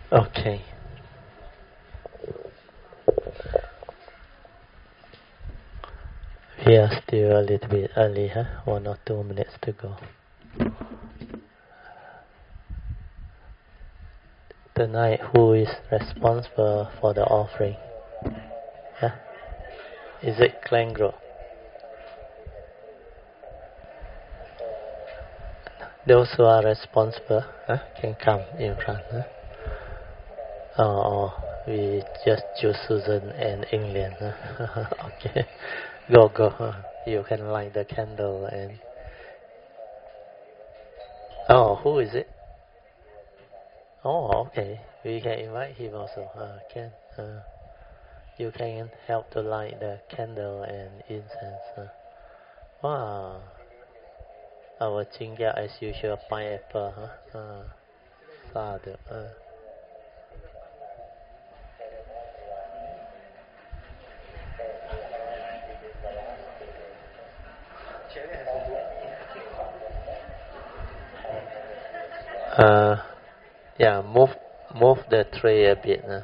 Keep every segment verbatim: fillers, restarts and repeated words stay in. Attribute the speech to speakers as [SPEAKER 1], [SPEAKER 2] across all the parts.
[SPEAKER 1] Okay. We are still a little bit early, huh? One or two minutes to go. Tonight, who is responsible for the offering? Huh? Is it Klangro? Those who are responsible huh, can come in front. Huh? Or we just choose Susan and England. Huh? Okay. Go, go. Huh? You can light the candle and... Oh, who is it? Oh, okay. We can invite him also. Uh, can uh, you can help to light the candle and incense. Uh. Wow. Our Chinga as usual pineapple. Huh? Uh, sadhu. Uh. uh, yeah, move move the tray a bit. Uh.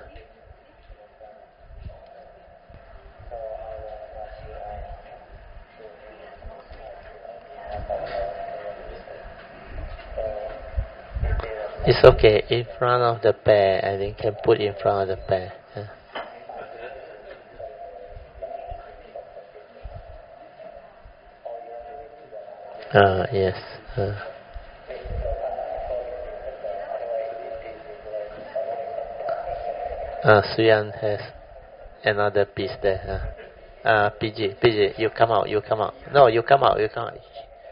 [SPEAKER 1] It's okay. In front of the pair, I think can put in front of the pair. Yeah. Uh, yes. Uh, uh, Suyan has another piece there. Uh, uh, P G, P G, you come out, you come out. No, you come out, you come out.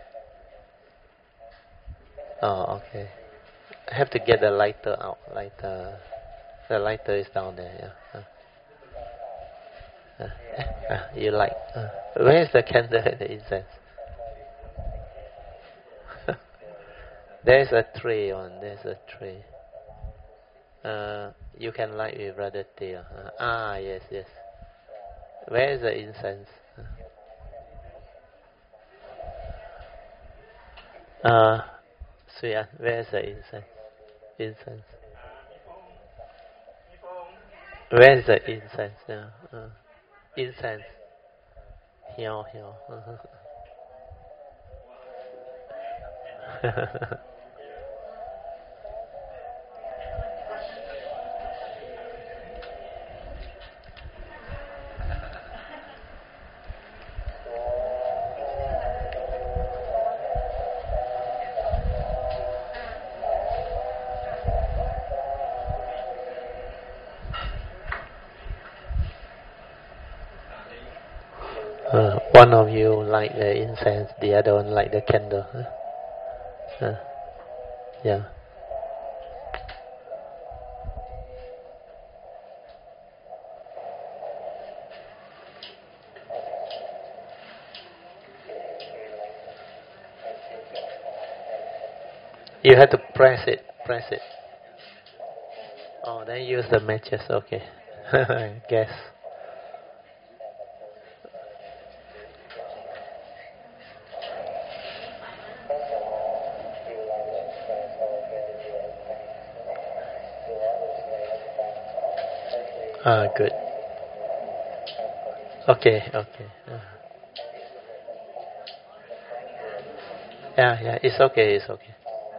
[SPEAKER 1] Oh, okay. I have to get the lighter out. Lighter. The lighter is down there. Yeah. Uh, uh, uh, you like? Uh, where is the candle and the incense? There is a tray on. There's a tray. Uh, you can light with Brother Teo. Uh, ah, yes, yes. Where is the incense? Uh, Suya, where is the incense? Incense. Where is the incense? Yeah. Uh, incense. Here, here. Uh, one of you light the incense, the other one light the candle. Huh? Uh, yeah. You have to press it, press it. Oh, then use the matches. Okay. Guess. Ah, good. Okay, okay. Uh, yeah, yeah. It's okay. It's okay.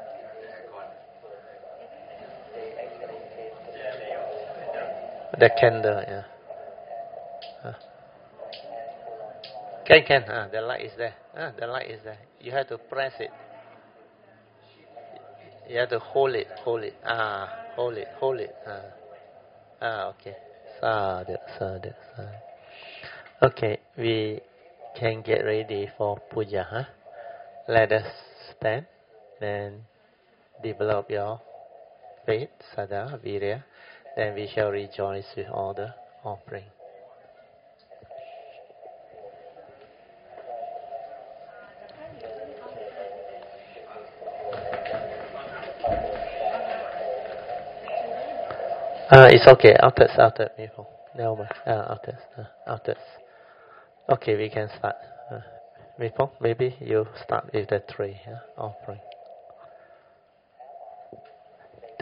[SPEAKER 1] The candle. Yeah. Uh, can can. Ah, the light is there. Ah, the light is there. You have to press it. You have to hold it. Hold it. Ah, hold it. Hold it. Ah, ah. Okay. Sadhu, sadhu, sadhu. Okay, we can get ready for puja. Huh? Let us stand and develop your faith, sada, virya. Then we shall rejoice with all the offering. Uh, it's okay. Afterwards, after before. No, uh, afterwards, uh, afterwards. Okay, we can start. Uh, before, maybe you start with the three uh, offering.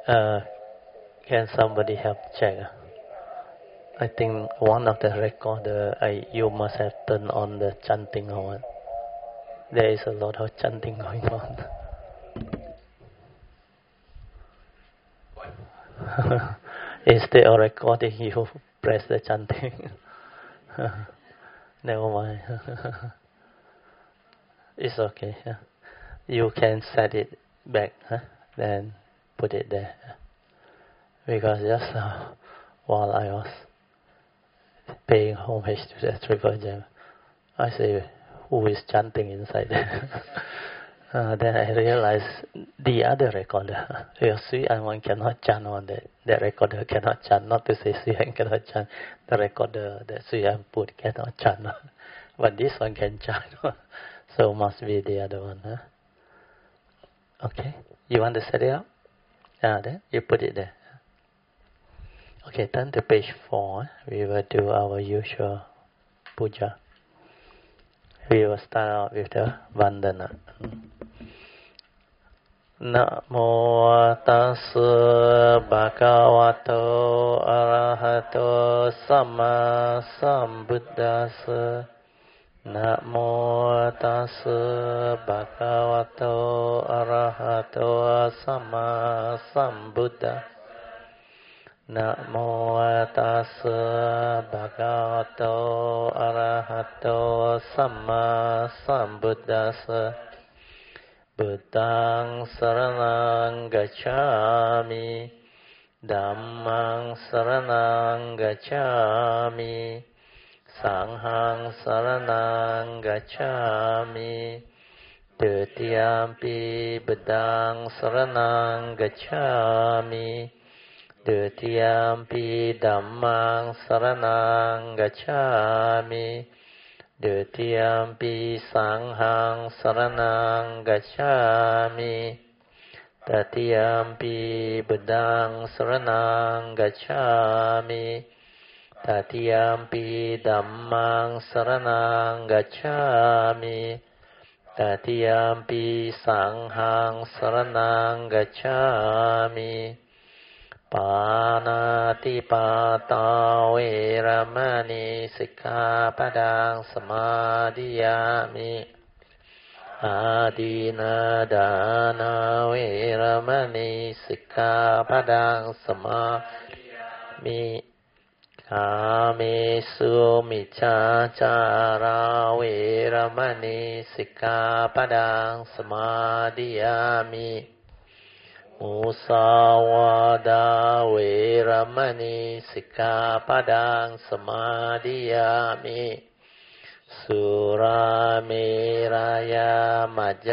[SPEAKER 1] uh, can somebody help check? I think one of the recorder, I you must have turned on the chanting or what. There is a lot of chanting going on. Instead of recording, you press the chanting. Never mind. It's okay. You can set it back, huh? Then put it there. Because just uh, while I was paying homage to the Triple Gem, I say, who is chanting inside there? uh, then I realized the other recorder, your Sui Anwan cannot chant on that. That recorder cannot chant. Not to say Sui An cannot chant. The recorder that Sui An put cannot chant. But this one can chant. So must be the other one. Huh? Okay. You want to set it up? Ah, then you put it there. Okay, turn to page four. We will do our usual puja. We will start out with the vandana. Namo tassa bhagavato arahato samma sambuddhassa. Namo tassa bhagavato arahato samma sambuddhassa. Namo tassa bhagavato arahato samma sambuddhassa. Buddhaṃ saraṇaṃ gacchāmi. Dhammaṃ saraṇaṃ gacchāmi. Sanghaṃ saraṇaṃ gacchāmi. Dutiyampi buddhaṃ saraṇaṃ gacchāmi. Dutiyampi dhammaṃ saraṇaṃ gacchāmi. Dutiyampi sanghaṃ saraṇaṃ gacchāmi. Tatiyampi buddhaṃ saraṇaṃ gacchāmi. Tatiyampi dhammaṃ saraṇaṃ gacchāmi. Tatiyampi sanghaṃ saraṇaṃ gacchāmi. Pānāti pātā veramani sikkhapadāṃ samādhiyāmi. Ādīna dāna veramani sikkhapadāṃ samādhiyāmi. Kāmesu micchācārā veramani sikkhapadāṃ samādhiyāmi. Musāvādā veramani sikkhapadāṃ samādhiyāmi. Surameraya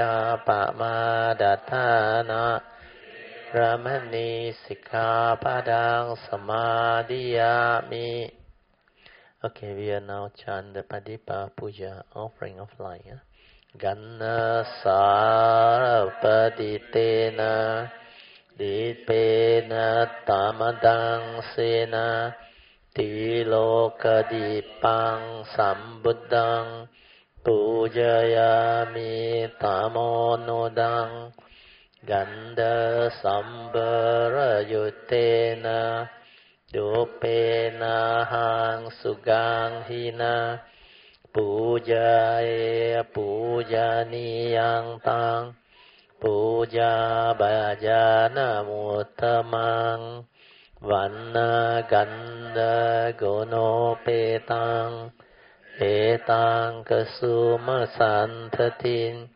[SPEAKER 1] majjapamadattana veramani sikkhapadāṃ samādhiyāmi. Okay, we are now chant the Padipa Puja, offering of light. Yeah? Ganna sarapaditena Dipena tamadang sena tilokadipang sambuddhang pujayami tamonodang ganda sambara yutena dupena hang sugang hina pujaya pujaniyang tang Puja bhajana muttamang vanna ganda gunopetang etang kasuma santatin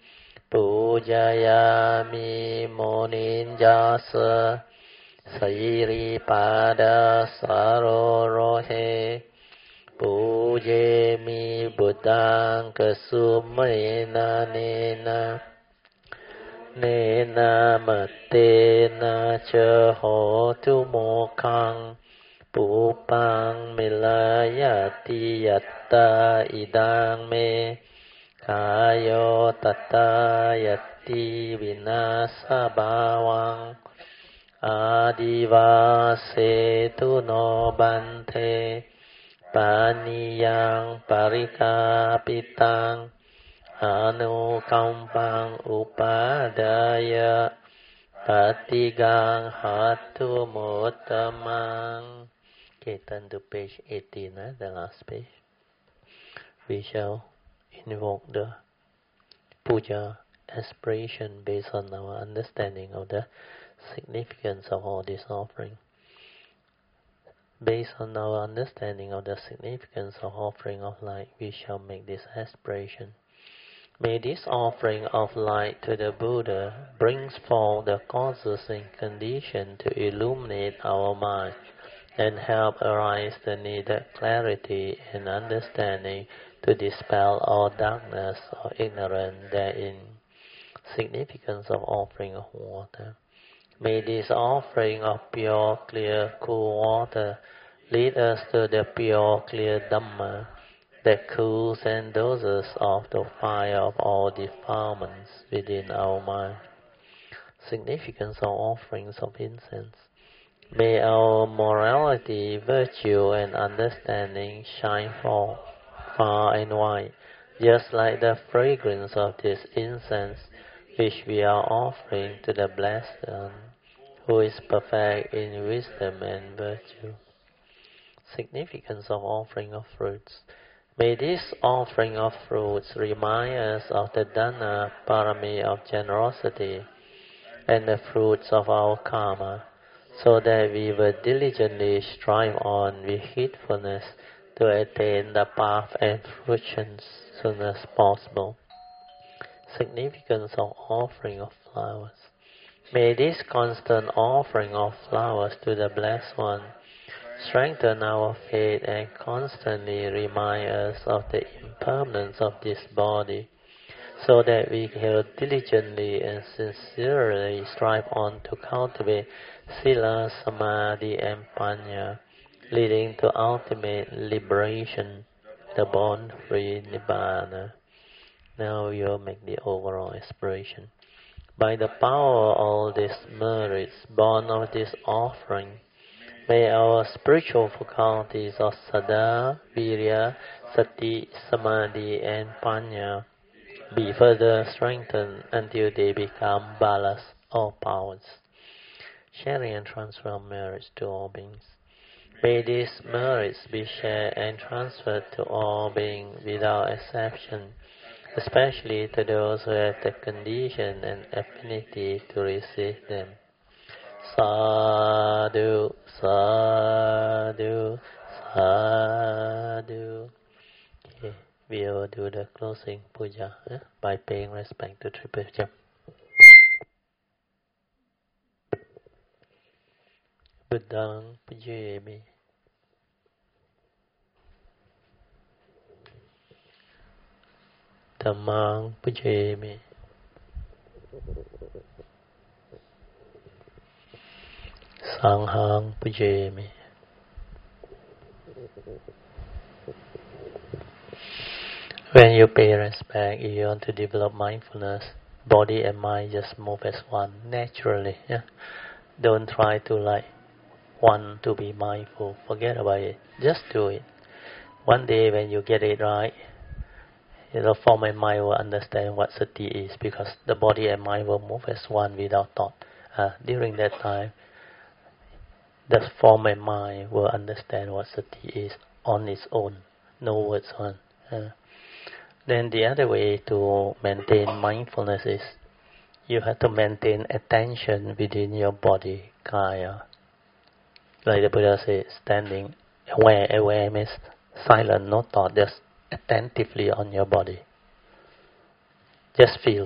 [SPEAKER 1] pujayami moninjasa sairi pada sarorohe pujemi buddhaṃ kasumena nena Nena matena cha hotu mokkhaṃ pupaṃ milayati yatta idang me kayo tatta yatti vinasa bhavaṃ adivasetu no bante paniyaṃ parikāpitaṃ Anu kampang upadaya Tatigang hatu muttamang. Okay, turn to page eighteen, eh, the last page. We shall invoke the puja aspiration based on our understanding of the significance of all this offering. Based on our understanding of the significance of offering of light, we shall make this aspiration. May this offering of light to the Buddha bring forth the causes and conditions to illuminate our mind and help arise the needed clarity and understanding to dispel all darkness or ignorance therein. Significance of offering of water. May this offering of pure, clear, cool water lead us to the pure, clear Dhamma that cools and doses off the fire of all defilements within our mind. Significance of offerings of incense. May our morality, virtue, and understanding shine forth far and wide, just like the fragrance of this incense which we are offering to the Blessed One, who is perfect in wisdom and virtue. Significance of offering of fruits. May this offering of fruits remind us of the Dana Parami of generosity and the fruits of our karma, so that we will diligently strive on with heedfulness to attain the path and fruition soon as possible. Significance of offering of flowers. May this constant offering of flowers to the Blessed One strengthen our faith and constantly remind us of the impermanence of this body, so that we can diligently and sincerely strive on to cultivate Sila, Samadhi, and Panya, leading to ultimate liberation, the born-free Nibbana. Now you'll make the overall aspiration. By the power of all these merits born of this offering, may our spiritual faculties of Saddha, Virya, Sati, Samadhi, and Panya be further strengthened until they become balas or powers. Sharing and transfer of merits to all beings. May these merits be shared and transferred to all beings without exception, especially to those who have the condition and affinity to receive them. Sadhu, sadhu, sadhu. Okay, we will do the closing puja eh, by paying respect to Triple Gem. Buddhang pujayami. Dhammang pujayami. Sanghang pujayami. When you pay respect, you want to develop mindfulness, body and mind just move as one naturally. Yeah? Don't try to like want to be mindful. Forget about it. Just do it. One day when you get it right, the form and mind will understand what sati is, because the body and mind will move as one without thought. Uh, during that time, the form and mind will understand what sati is on its own. No words on. Uh, then the other way to maintain mindfulness is you have to maintain attention within your body, kaya. Like the Buddha says, standing aware, aware means silent, no thought, just attentively on your body. Just feel.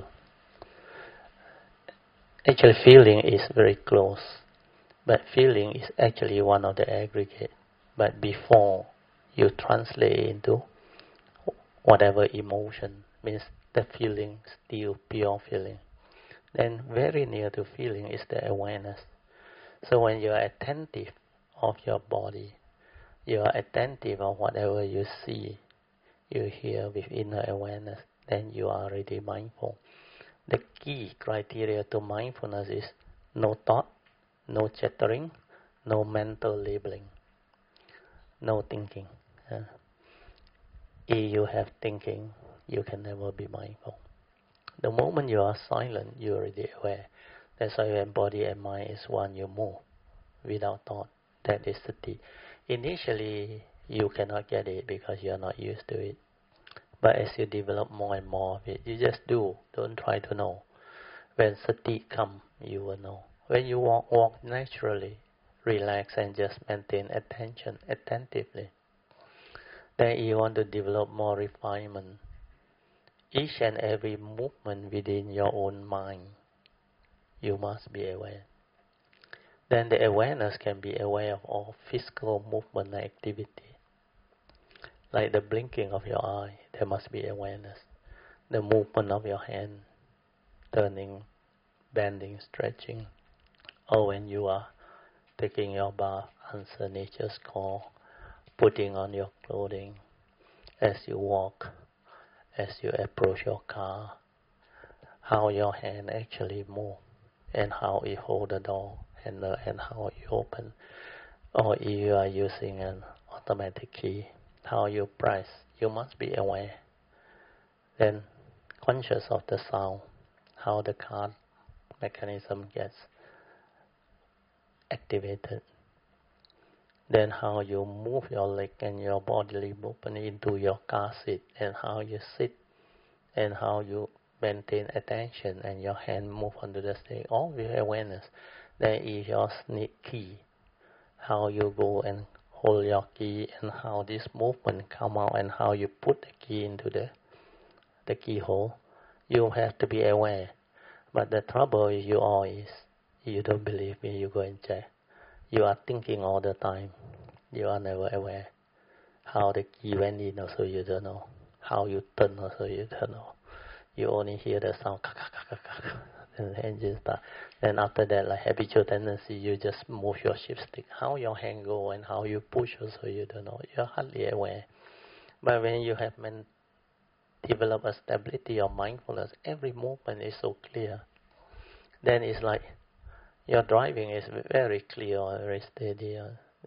[SPEAKER 1] Actually, feeling is very close, but feeling is actually one of the aggregate. But before you translate into whatever emotion, means the feeling, still pure feeling. Then very near to feeling is the awareness. So when you are attentive of your body, you are attentive of whatever you see, you hear with inner awareness, then you are already mindful. The key criteria to mindfulness is no thought, no chattering, no mental labeling, no thinking. Uh, if you have thinking, you can never be mindful. The moment you are silent, you are already aware. That's why when body and mind is one, you move without thought. That is sati. Initially, you cannot get it because you are not used to it. But as you develop more and more of it, you just do. Don't try to know. When sati comes, you will know. When you walk, walk naturally, relax and just maintain attention attentively. Then you want to develop more refinement. Each and every movement within your own mind, you must be aware. Then the awareness can be aware of all physical movement and activity. Like the blinking of your eye, there must be awareness. The movement of your hand, turning, bending, stretching. Or when you are taking your bath, answer nature's call, putting on your clothing, as you walk, as you approach your car, how your hand actually move, and how you hold the door handle, and how you open. Or if you are using an automatic key, how you press, you must be aware. Then conscious of the sound, how the car mechanism gets activated. Then how you move your leg and your bodily movement into your car seat, and how you sit, and how you maintain attention and your hand move onto the stage, all with awareness. Then is your sneak key, how you go and hold your key, and how this movement come out, and how you put the key into the the keyhole. You have to be aware. But the trouble with you all is, you don't believe me, you go and check. You are thinking all the time. You are never aware. How the key went in also you don't know. How you turn also you don't know. You only hear the sound, and the engine start. Then after that, like habitual tendency, you just move your shift stick. How your hand go and how you push also you don't know. You're hardly aware. But when you have men develop a stability of mindfulness, every movement is so clear. Then it's like your driving is very clear, very steady.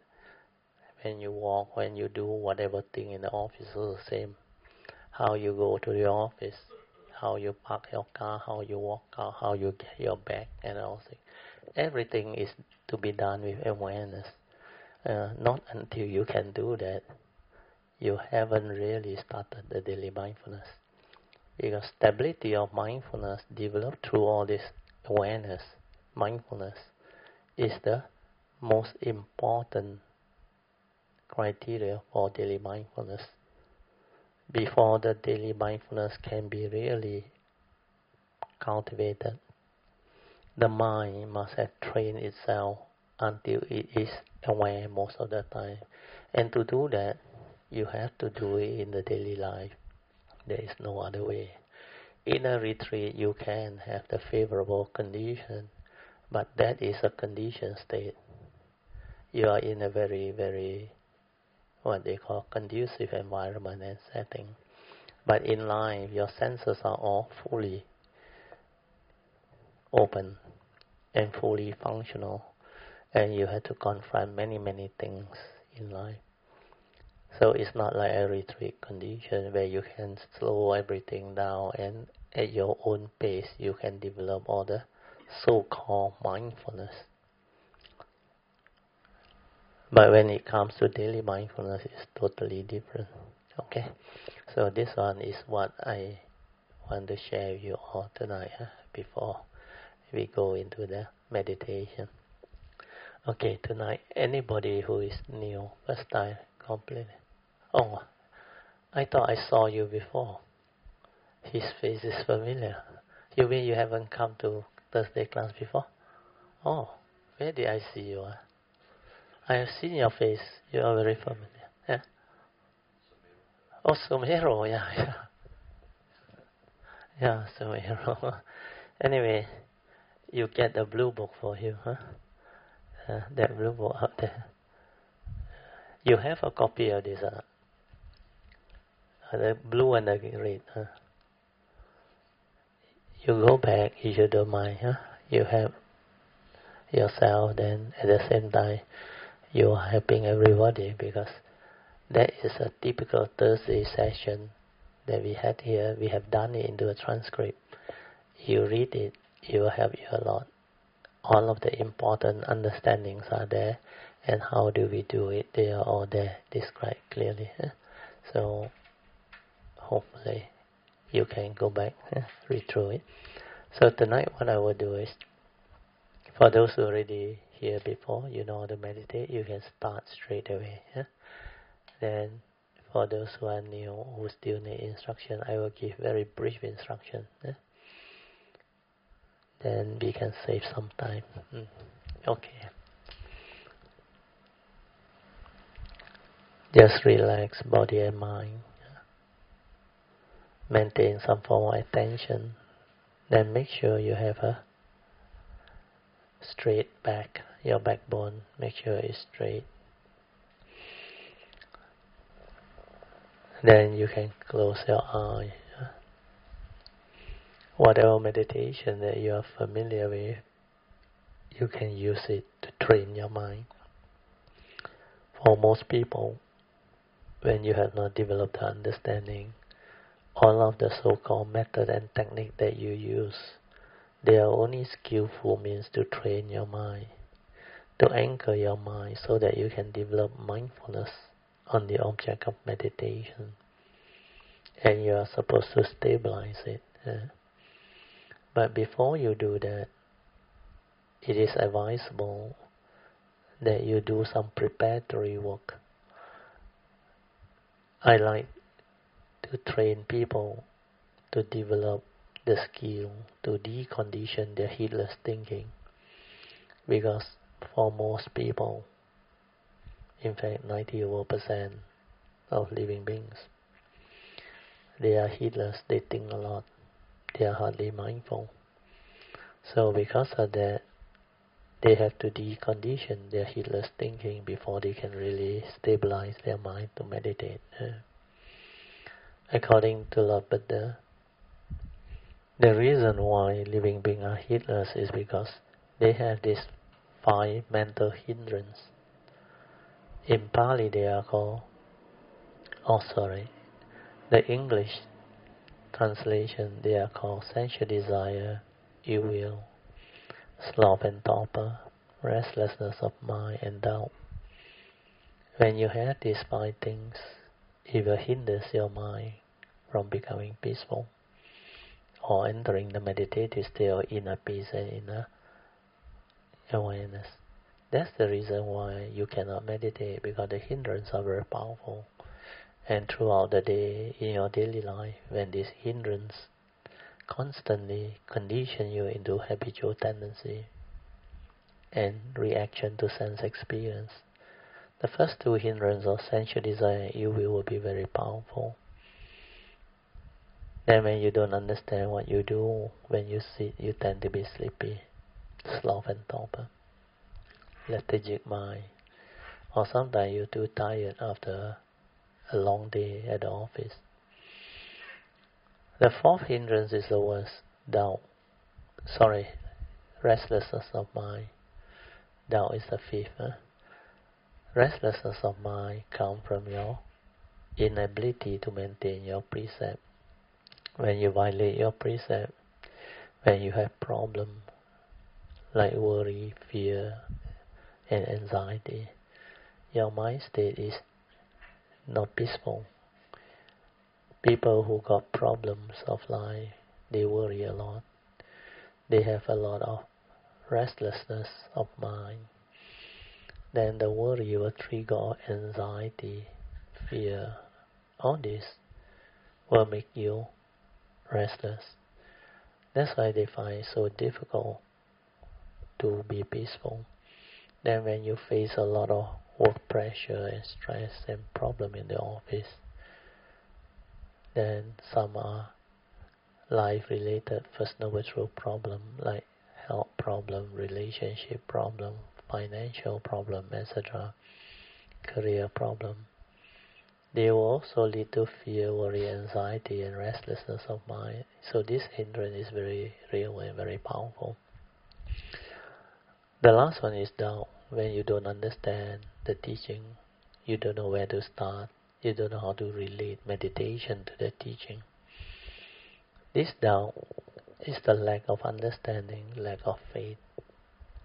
[SPEAKER 1] When you walk, when you do whatever thing in the office, it's the same. How you go to the office, how you park your car, how you walk out, how you get your bag, and all things. Everything is to be done with awareness. Uh, not until you can do that, you haven't really started the daily mindfulness. Because stability of mindfulness developed through all this awareness, mindfulness, is the most important criteria for daily mindfulness. Before the daily mindfulness can be really cultivated, the mind must have trained itself until it is aware most of the time. And to do that, you have to do it in the daily life. There is no other way. In a retreat, you can have the favorable condition, but that is a conditioned state. You are in a very, very, what they call conducive environment and setting. But in life, your senses are all fully open and fully functional, and you have to confront many, many things in life. So it's not like a retreat condition where you can slow everything down and at your own pace you can develop all the so-called mindfulness. But when it comes to daily mindfulness, it's totally different. Okay? So this one is what I want to share with you all tonight, huh? Before we go into the meditation. Okay, tonight, anybody who is new, first time, completely. Oh, I thought I saw you before. His face is familiar. You mean you haven't come to Thursday class before? Oh, where did I see you? Huh? I have seen your face. You are very familiar. Yeah. Oh, Sumero. Yeah, yeah. Yeah, Sumero. Anyway, you get the blue book for you, huh? Uh, that blue book out there. You have a copy of this, uh, the blue and the red, huh? You go back, if you don't mind, huh? You have yourself, then at the same time, you are helping everybody, because that is a typical Thursday session that we had here. We have done it into a transcript. You read it, it will help you a lot. all of the important understandings are there, and how do we do it, they are all there described clearly. Eh? So hopefully you can go back, eh? read through it. So tonight what I will do is, for those who already here before, you know how to meditate, you can start straight away. Eh? Then for those who are new, who still need instruction, I will give very brief instruction. Eh? Then we can save some time. Mm. Okay. Just relax body and mind. Maintain some form of attention. Then make sure you have a straight back. Your backbone, make sure it's straight. Then you can close your eye. Whatever meditation that you are familiar with, you can use it to train your mind. For most people, when you have not developed the understanding, all of the so-called method and technique that you use, they are only skillful means to train your mind, to anchor your mind so that you can develop mindfulness on the object of meditation. And you are supposed to stabilize it. Eh? But before you do that, it is advisable that you do some preparatory work. I like to train people to develop the skill to decondition their heedless thinking, because for most people, in fact ninety over percent of living beings, they are heedless, they think a lot, they are hardly mindful. So because of that, they have to decondition their heedless thinking before they can really stabilize their mind to meditate. According to Lord Buddha, the reason why living beings are heedless is because they have this five mental hindrance. In Pali they are called, oh sorry, the English translation they are called sensual desire, ill will, sloth and torpor, restlessness of mind and doubt. When you have these five things, it will hinder your mind from becoming peaceful or entering the meditative state of inner peace and inner awareness. That's the reason why you cannot meditate, because the hindrances are very powerful. And throughout the day, in your daily life, when these hindrances constantly condition you into habitual tendency and reaction to sense experience, the first two hindrances of sensual desire and ill will will be very powerful. Then when you don't understand what you do, when you sit, you tend to be sleepy, sloth and torpor, lethargic mind, or sometimes you're too tired after a long day at the office. The fourth hindrance is the worst, doubt. Sorry, restlessness of mind. Doubt is the fifth. Huh? Restlessness of mind comes from your inability to maintain your precept. When you violate your precept, when you have problems like worry, fear, and anxiety, your mind state is not peaceful. People who got problems of life, they worry a lot. They have a lot of restlessness of mind. Then the worry will trigger anxiety, fear. All this will make you restless. That's why they find it so difficult to be peaceful. Then when you face a lot of work pressure and stress and problem in the office, then some are life-related First Noble Truth problem, like health problem, relationship problem, financial problem, et cetera, career problem. They will also lead to fear, worry, anxiety, and restlessness of mind. So this hindrance is very real and very powerful. The last one is doubt. When you don't understand the teaching, you don't know where to start, you don't know how to relate meditation to the teaching. This doubt is the lack of understanding, lack of faith.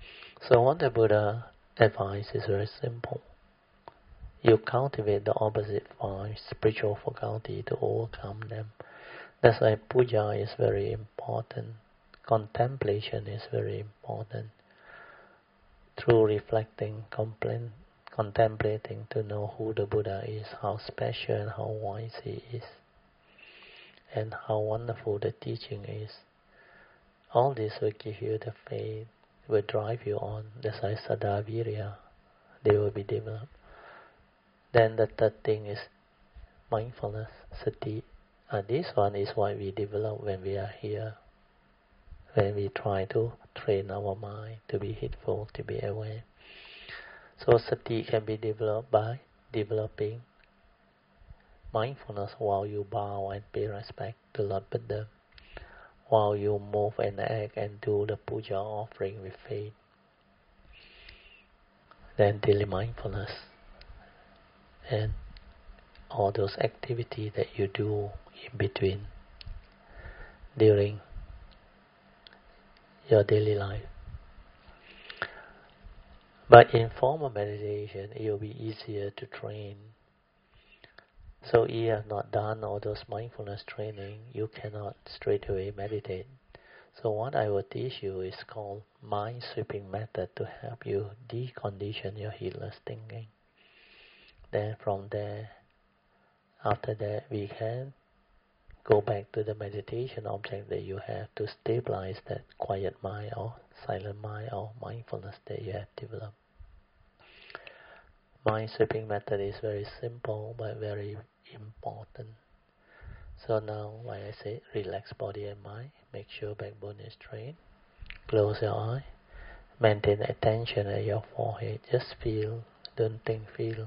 [SPEAKER 1] So what the Buddha advice is very simple. You cultivate the opposite five spiritual faculty to overcome them. That's why puja is very important. Contemplation is very important. Through reflecting, contemplating to know who the Buddha is, how special and how wise he is, and how wonderful the teaching is. All this will give you the faith, will drive you on. That's why Saddha Virya, they will be developed. Then the third thing is mindfulness, sati. And this one is what we develop when we are here, when we try to train our mind to be heedful, to be aware. So sati can be developed by developing mindfulness while you bow and pay respect to Lord Buddha, while you move and act and do the puja offering with faith. Then daily mindfulness and all those activities that you do in between during your daily life. But in formal meditation, it will be easier to train. So if you have not done all those mindfulness training, you cannot straight away meditate. So what I will teach you is called mind sweeping method to help you decondition your heedless thinking. Then from there, after that, we can go back to the meditation object that you have to stabilize that quiet mind or silent mind or mindfulness that you have developed. Mind sweeping method is very simple but very important. So now, like I say, relax body and mind. Make sure backbone is straight. Close your eye. Maintain attention at your forehead. Just feel, don't think, feel.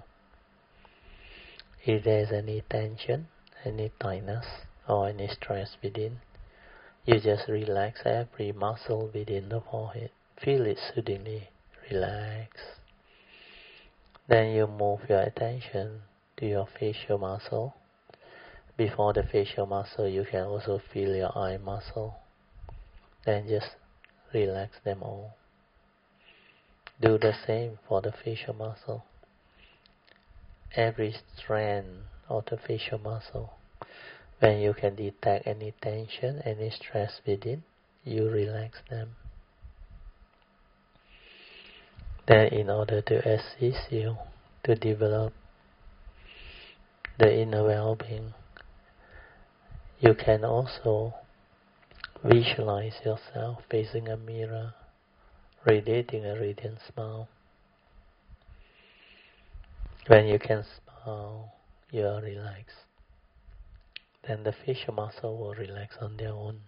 [SPEAKER 1] If there's any tension, any tightness, or any stress within, you just relax every muscle within the forehead. Feel it soothingly. Relax. Then you move your attention to your facial muscle. Before the facial muscle, you can also feel your eye muscle. Then just relax them all. Do the same for the facial muscle. Every strand of the facial muscle. When you can detect any tension, any stress within, you relax them. Then in order to assist you to develop the inner well-being, you can also visualize yourself facing a mirror, radiating a radiant smile. When you can smile, you are relaxed. Then the facial muscle will relax on their own.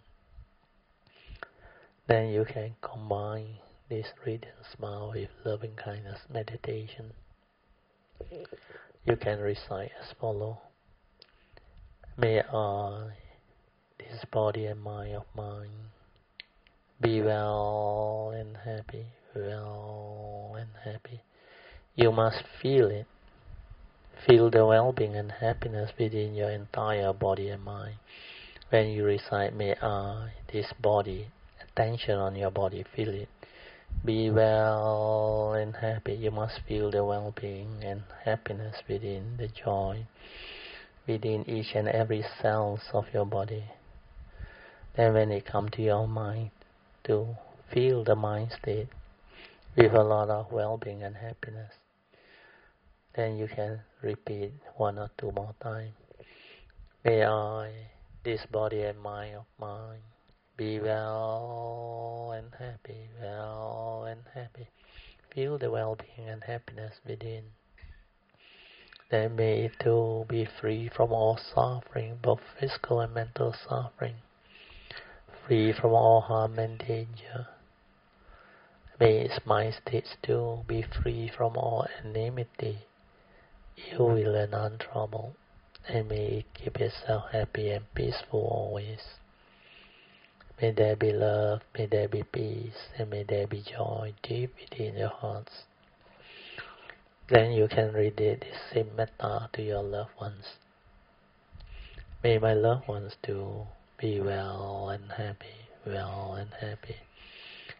[SPEAKER 1] Then you can combine this radiant smile with loving kindness meditation. You can recite as follows. May I, this body and mind of mine, be well and happy, well and happy. You must feel it. Feel the well-being and happiness within your entire body and mind. When you recite, may I, this body, attention on your body, feel it. Be well and happy. You must feel the well-being and happiness within, the joy within each and every cells of your body. Then when it comes to your mind, to feel the mind state with a lot of well-being and happiness, then you can repeat one or two more times. May I, this body and mind of mine, be well and happy, well and happy. Feel the well-being and happiness within. Then may it too be free from all suffering, both physical and mental suffering. Free from all harm and danger. May its mind states too be free from all enmity, ill will and untrouble, and may it keep itself happy and peaceful always. May there be love, may there be peace, and may there be joy deep within your hearts. Then you can read this same metta to your loved ones. May my loved ones too be well and happy, well and happy.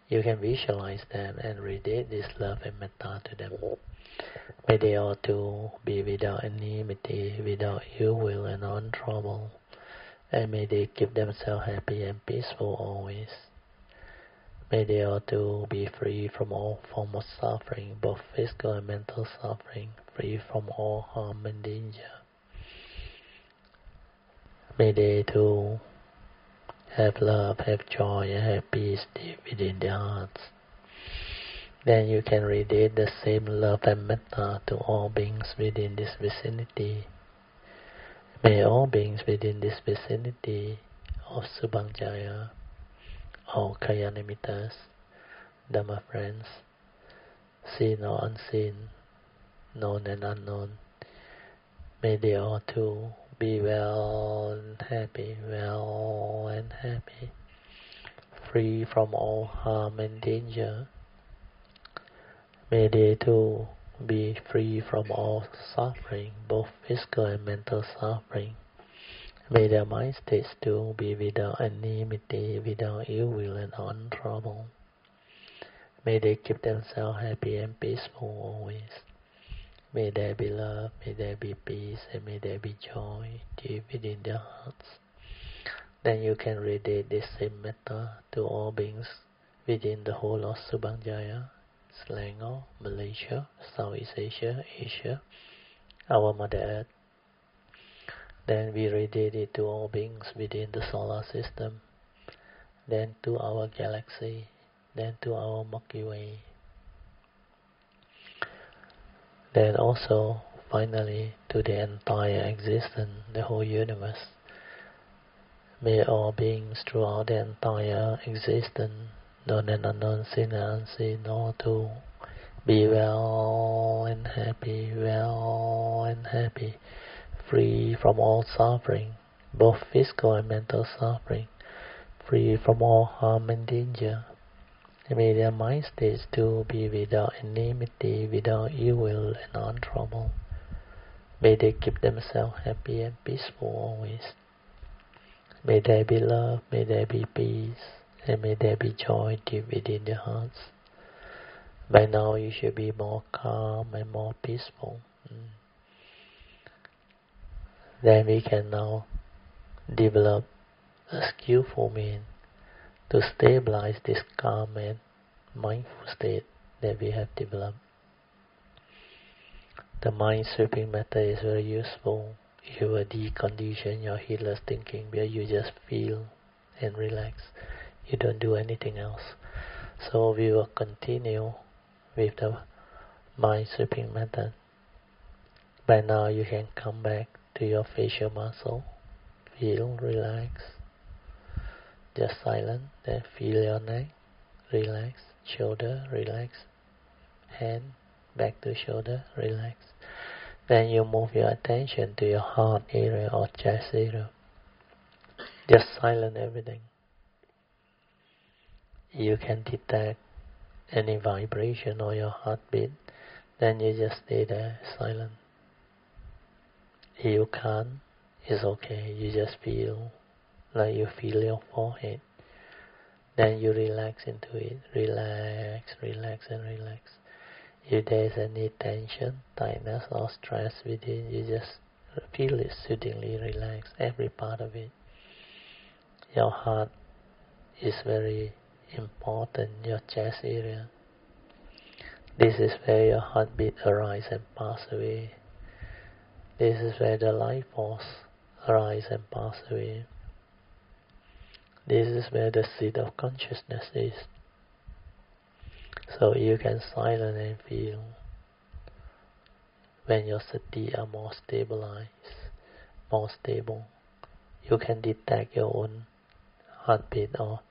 [SPEAKER 1] You can visualize them and radiate this love and metta to them. May they all too be without enmity, without ill will and untroubled, and may they keep themselves happy and peaceful always. May they all too be free from all form of suffering, both physical and mental suffering, free from all harm and danger. May they too have love, have joy, and have peace deep within their hearts. Then you can radiate the same love and metta to all beings within this vicinity. May all beings within this vicinity of Subhangjaya, all Kalyanamitas, Dhamma friends, seen or unseen, known and unknown, may they all too be well and happy, well and happy, free from all harm and danger. May they too be free from all suffering, both physical and mental suffering. May their mind states too be without enmity, without ill will and untroubled. May they keep themselves happy and peaceful always. May there be love, may there be peace, and may there be joy deep within their hearts. Then you can radiate this same metta to all beings within the whole of Subhangjaya, Selangor, Malaysia, Southeast Asia, Asia, our Mother Earth. Then we radiate it to all beings within the solar system, then to our galaxy, then to our Milky Way. Then also, finally, to the entire existence, the whole universe. May all beings throughout the entire existence, known and unknown, seen and unseen, all too be well and happy, well and happy, free from all suffering, both physical and mental suffering, free from all harm and danger. May their mind states too be without enmity, without ill will and untroubled. May they keep themselves happy and peaceful always. May there be love, may there be peace, and may there be joy deep within their hearts. By now you should be more calm and more peaceful. Mm. Then we can now develop a skillful means to stabilize this calm and mindful state that we have developed. The mind sweeping method is very useful. You will decondition your heedless thinking where you just feel and relax. You don't do anything else. So we will continue with the mind sweeping method. By now you can come back to your facial muscle. Feel, relax. Just silent, then feel your neck, relax, shoulder, relax, hand, back to shoulder, relax. Then you move your attention to your heart area or chest area. Just silent everything. You can detect any vibration or your heartbeat, then you just stay there silent. If you can't, it's okay, you just feel like you feel your forehead. Then you relax into it. Relax, relax and relax. If there is any tension, tightness or stress within, you just feel it soothingly relax, every part of it. Your heart is very important, your chest area. This is where your heartbeat arises and pass away. This is where the life force arises and pass away. This is where the seat of consciousness is. So you can silence and feel when your sati are more stabilized, more stable. You can detect your own heartbeat or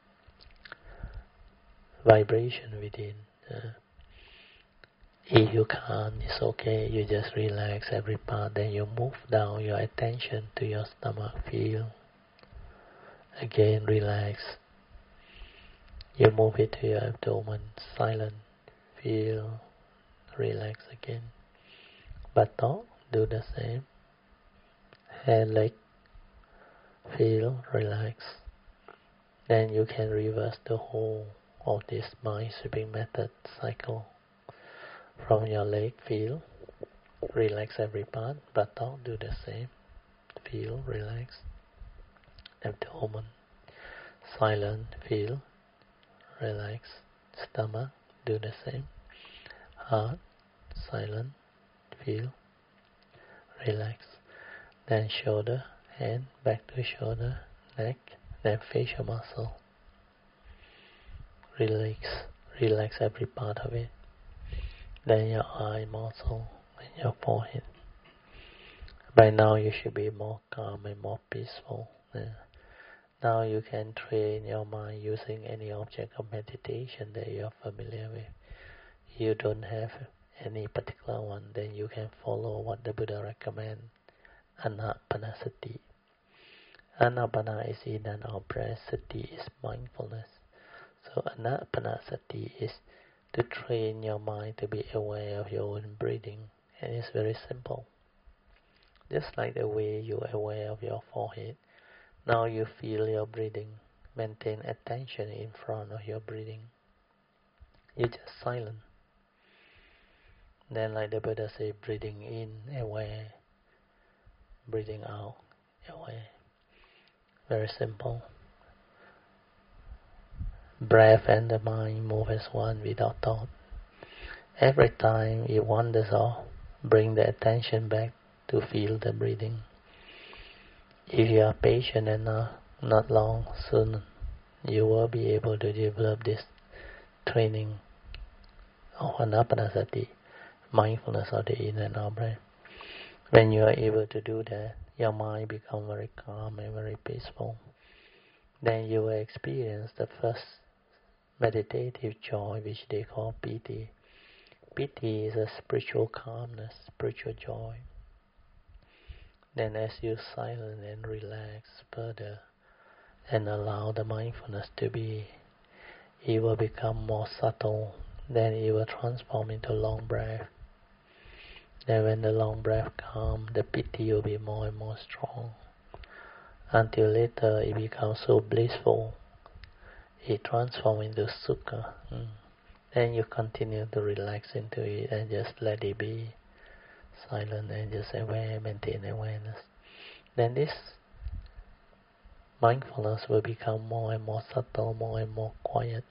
[SPEAKER 1] vibration within. Uh, if you can't, it's okay. You just relax every part. Then you move down your attention to your stomach. Feel. Again, relax. You move it to your abdomen, silent, feel, relax again. Buttock, do the same. Hand, leg, feel, relax. Then you can reverse the whole of this mind sweeping method cycle. From your leg, feel, relax every part. Buttock, do the same. Feel, relax. Abdomen, silent, feel, relax. Stomach, do the same. Heart, silent, feel, relax. Then shoulder, hand, back to shoulder, neck, then facial muscle. Relax, relax every part of it. Then your eye muscle and your forehead. By now you should be more calm and more peaceful. Yeah. Now you can train your mind using any object of meditation that you are familiar with. You don't have any particular one, then you can follow what the Buddha recommends. Anapanasati. Anapana is in and out breath. Sati is mindfulness. So anapanasati is to train your mind to be aware of your own breathing, and it's very simple. Just like the way you are aware of your forehead, now you feel your breathing. Maintain attention in front of your breathing. You just silent. Then, like the Buddha say, breathing in, aware. Breathing out, aware. Very simple. Breath and the mind move as one without thought. Every time it wanders off, bring the attention back to feel the breathing. If you are patient enough, not long, soon you will be able to develop this training of anapanasati, mindfulness of the in and out breath. When you are able to do that, your mind becomes very calm and very peaceful. Then you will experience the first meditative joy, which they call piti. Piti is a spiritual calmness, spiritual joy. Then as you silent and relax further and allow the mindfulness to be, it will become more subtle. Then it will transform into long breath. Then when the long breath comes, the piti will be more and more strong. Until later it becomes so blissful, it transforms into sukha. Mm. Then you continue to relax into it and just let it be silent and just aware, maintain awareness. Then this mindfulness will become more and more subtle, more and more quiet,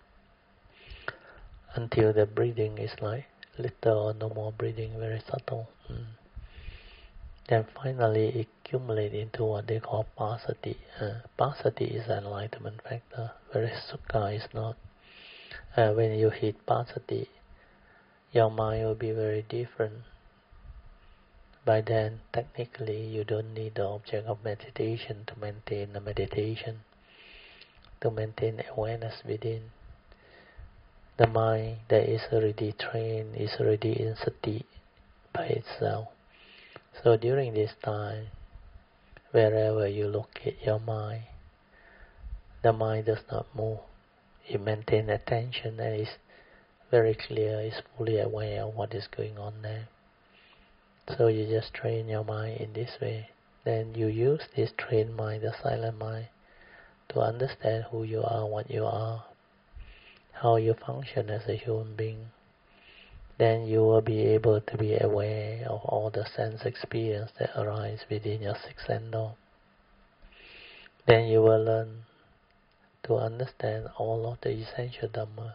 [SPEAKER 1] until the breathing is like little or no more breathing, very subtle. Mm. Then finally it accumulates into what they call passaddhi. Uh, passaddhi is an enlightenment factor, whereas sukha is not. Uh, when you hit passaddhi, your mind will be very different. By then, technically, you don't need the object of meditation to maintain the meditation, to maintain awareness within. The mind that is already trained is already in sati by itself. So during this time, wherever you locate your mind, the mind does not move. It maintains attention and is very clear, is fully aware of what is going on there. So you just train your mind in this way. Then you use this trained mind, the silent mind, to understand who you are, what you are, how you function as a human being. Then you will be able to be aware of all the sense experience that arise within your six sense door. Then you will learn to understand all of the essential Dhamma,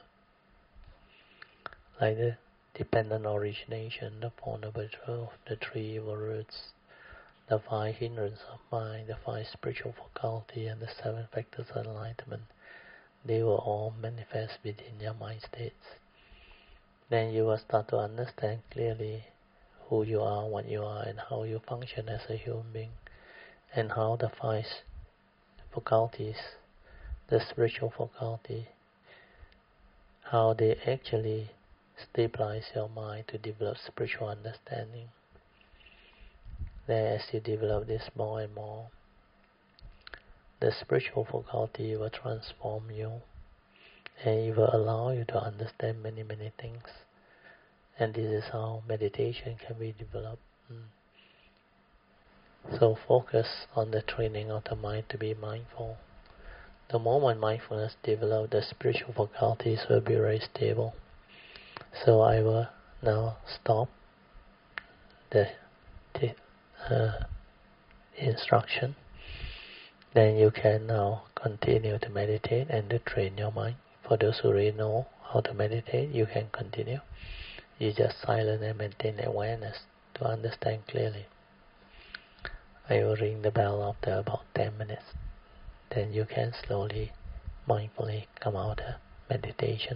[SPEAKER 1] like the dependent origination, the Four Noble Truths, the Three Evil Roots, the Five Hindrances of Mind, the Five Spiritual Faculties, and the Seven Factors of Enlightenment. They will all manifest within your mind states. Then you will start to understand clearly who you are, what you are, and how you function as a human being, and how the five faculties, the spiritual faculty, how they actually stabilize your mind to develop spiritual understanding. Then as you develop this more and more, the spiritual faculty will transform you, and it will allow you to understand many, many things. And this is how meditation can be developed. Mm. So focus on the training of the mind to be mindful. the moment mindfulness develops, the spiritual faculties will be very stable. So I will now stop the, the uh, instruction. Then you can now continue to meditate and to train your mind. For those who already know how to meditate, you can continue. You just silent and maintain awareness to understand clearly. I will ring the bell after about ten minutes. Then you can slowly, mindfully come out of meditation.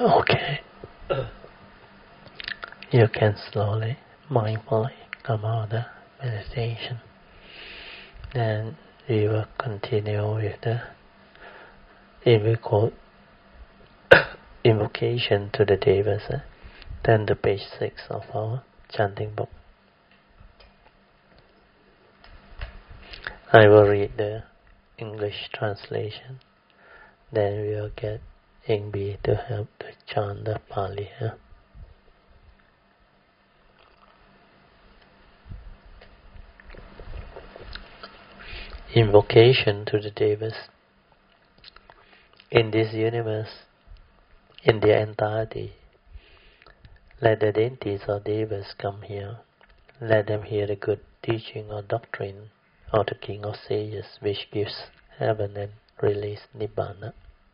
[SPEAKER 1] Okay. You can slowly, mindfully come out of meditation. Then we will continue with the invoco- invocation to the Devas. Eh? Then the page six of our chanting book. I will read the English translation. Then we will get Ingbi to help to chant the Pali. Eh? Invocation to the Devas. In this universe, in their entirety, let the deities or Devas come here. Let them hear the good teaching or doctrine of the King of Sages, which gives heaven and release Nibbana.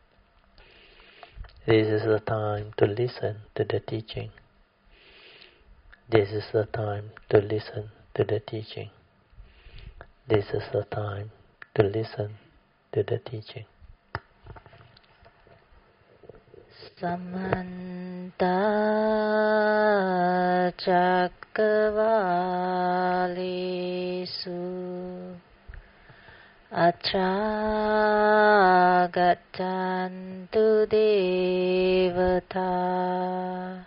[SPEAKER 1] This is the time to listen to the teaching. This is the time to listen to the teaching. This is the time to listen to the teaching.
[SPEAKER 2] Samanta Cakkavalesu Atra Gattantu Devata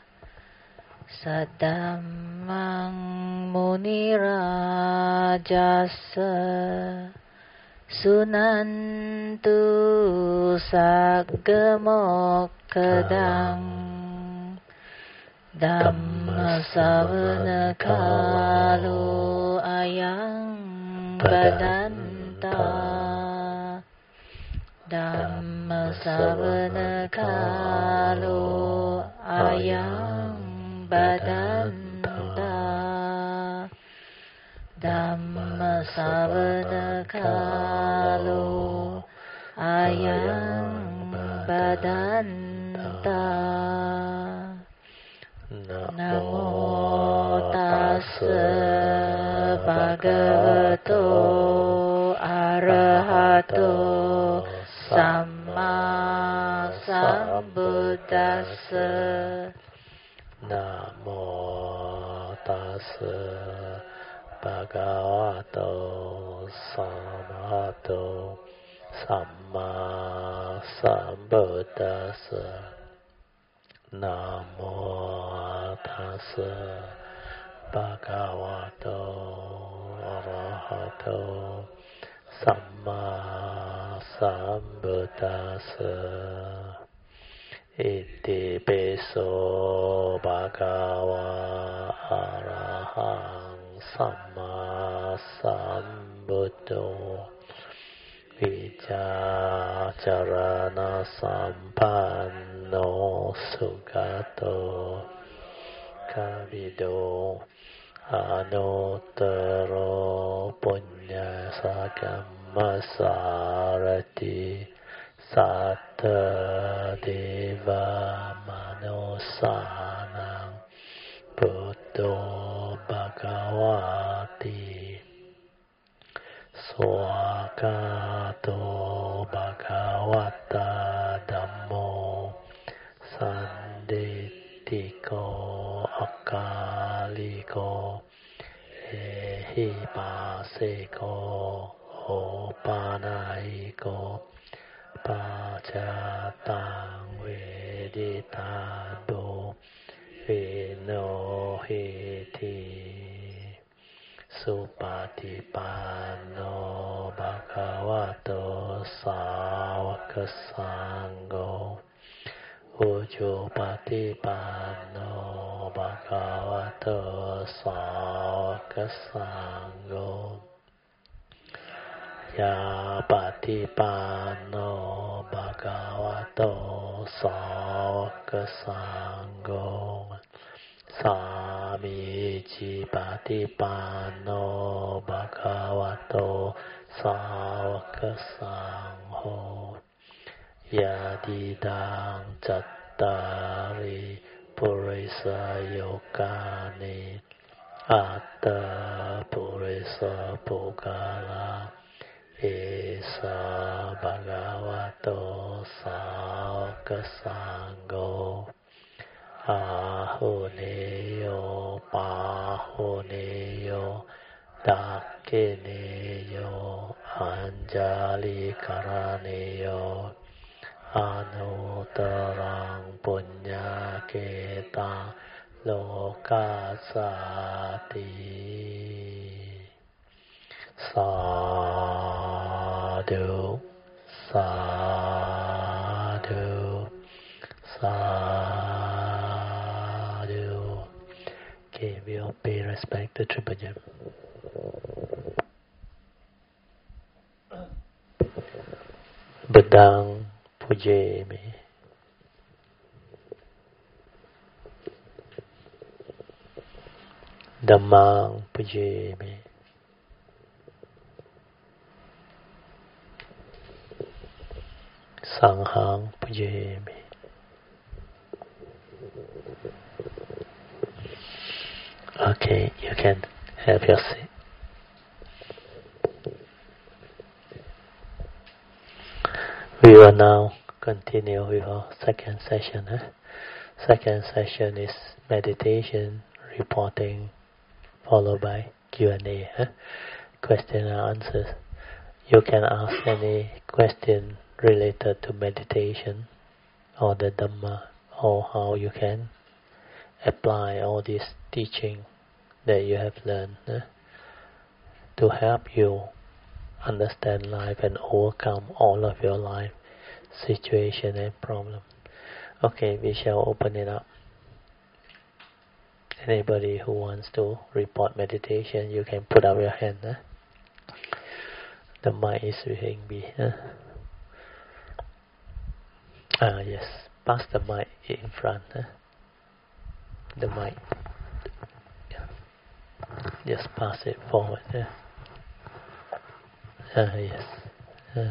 [SPEAKER 2] Sadammang Munirajasa Sunantu Saggamokkhadang Dhamma Savana Kalo Ayang Badanta Dhamma Savana Kalo Ayang Badanta Dhamma Savana Kalo Ayang Badanta Namo Tassa Bhagavato Arahato Samma Sambuddhassa
[SPEAKER 1] Namo Tassa Bhagavato Sammato Samma Sambuddhassa. Namo Tassa Bhagavato Arahato Samma Sambuddhassa. Iti Piso Bhagava Arahang Samma Sambuddho Vichacharana Sampanno Sugato Kavido Anuttaro Punya Sagamma Sarati Satta Deva Manosanang Buddho Bhagavati Swakato Bhagavata Dhammo Sanditiko Akaliko Ehipaseko Opanaiko Pachatang Veditado Vinohiti Supatipanno Bhagavato Sāvaka Sangho Ujjopatipanno Bhagavato Sāvaka Sangho Yapatipanno Bhagavato Sāvaka Sangho Samici Patipanno Bhagavato Sāvaka Sangho Yadidang Cattari Purisa Yokani Atta Purisa Pugala Esa Bhagavato Sāvaka Sangho Ahuneyo Pahuneyo Dakineyo Anjali Karaneyo Anutarang Punya Keta Lokasati Sadhu Sadhu Sadhu. Okay, we all pay respect to Triple Gem. Bedang Pujemi. Dhammang Pujemi. Sanghang Pujemi. Okay, you can have your seat. We will now continue with our second session. Huh? Second session is meditation, reporting, followed by Q and A. Huh? Question and answers. You can ask any question related to meditation or the Dhamma, or how you can apply all this teaching that you have learned uh, to help you understand life and overcome all of your life situation and problem. Okay, we shall open it up. Anybody who wants to report meditation, you can put up your hand. Uh. The mic is being be. Uh. Ah, yes. Pass the mic in front. Uh. The mic. Yeah. Just pass it forward. Uh. Ah, yes. Uh.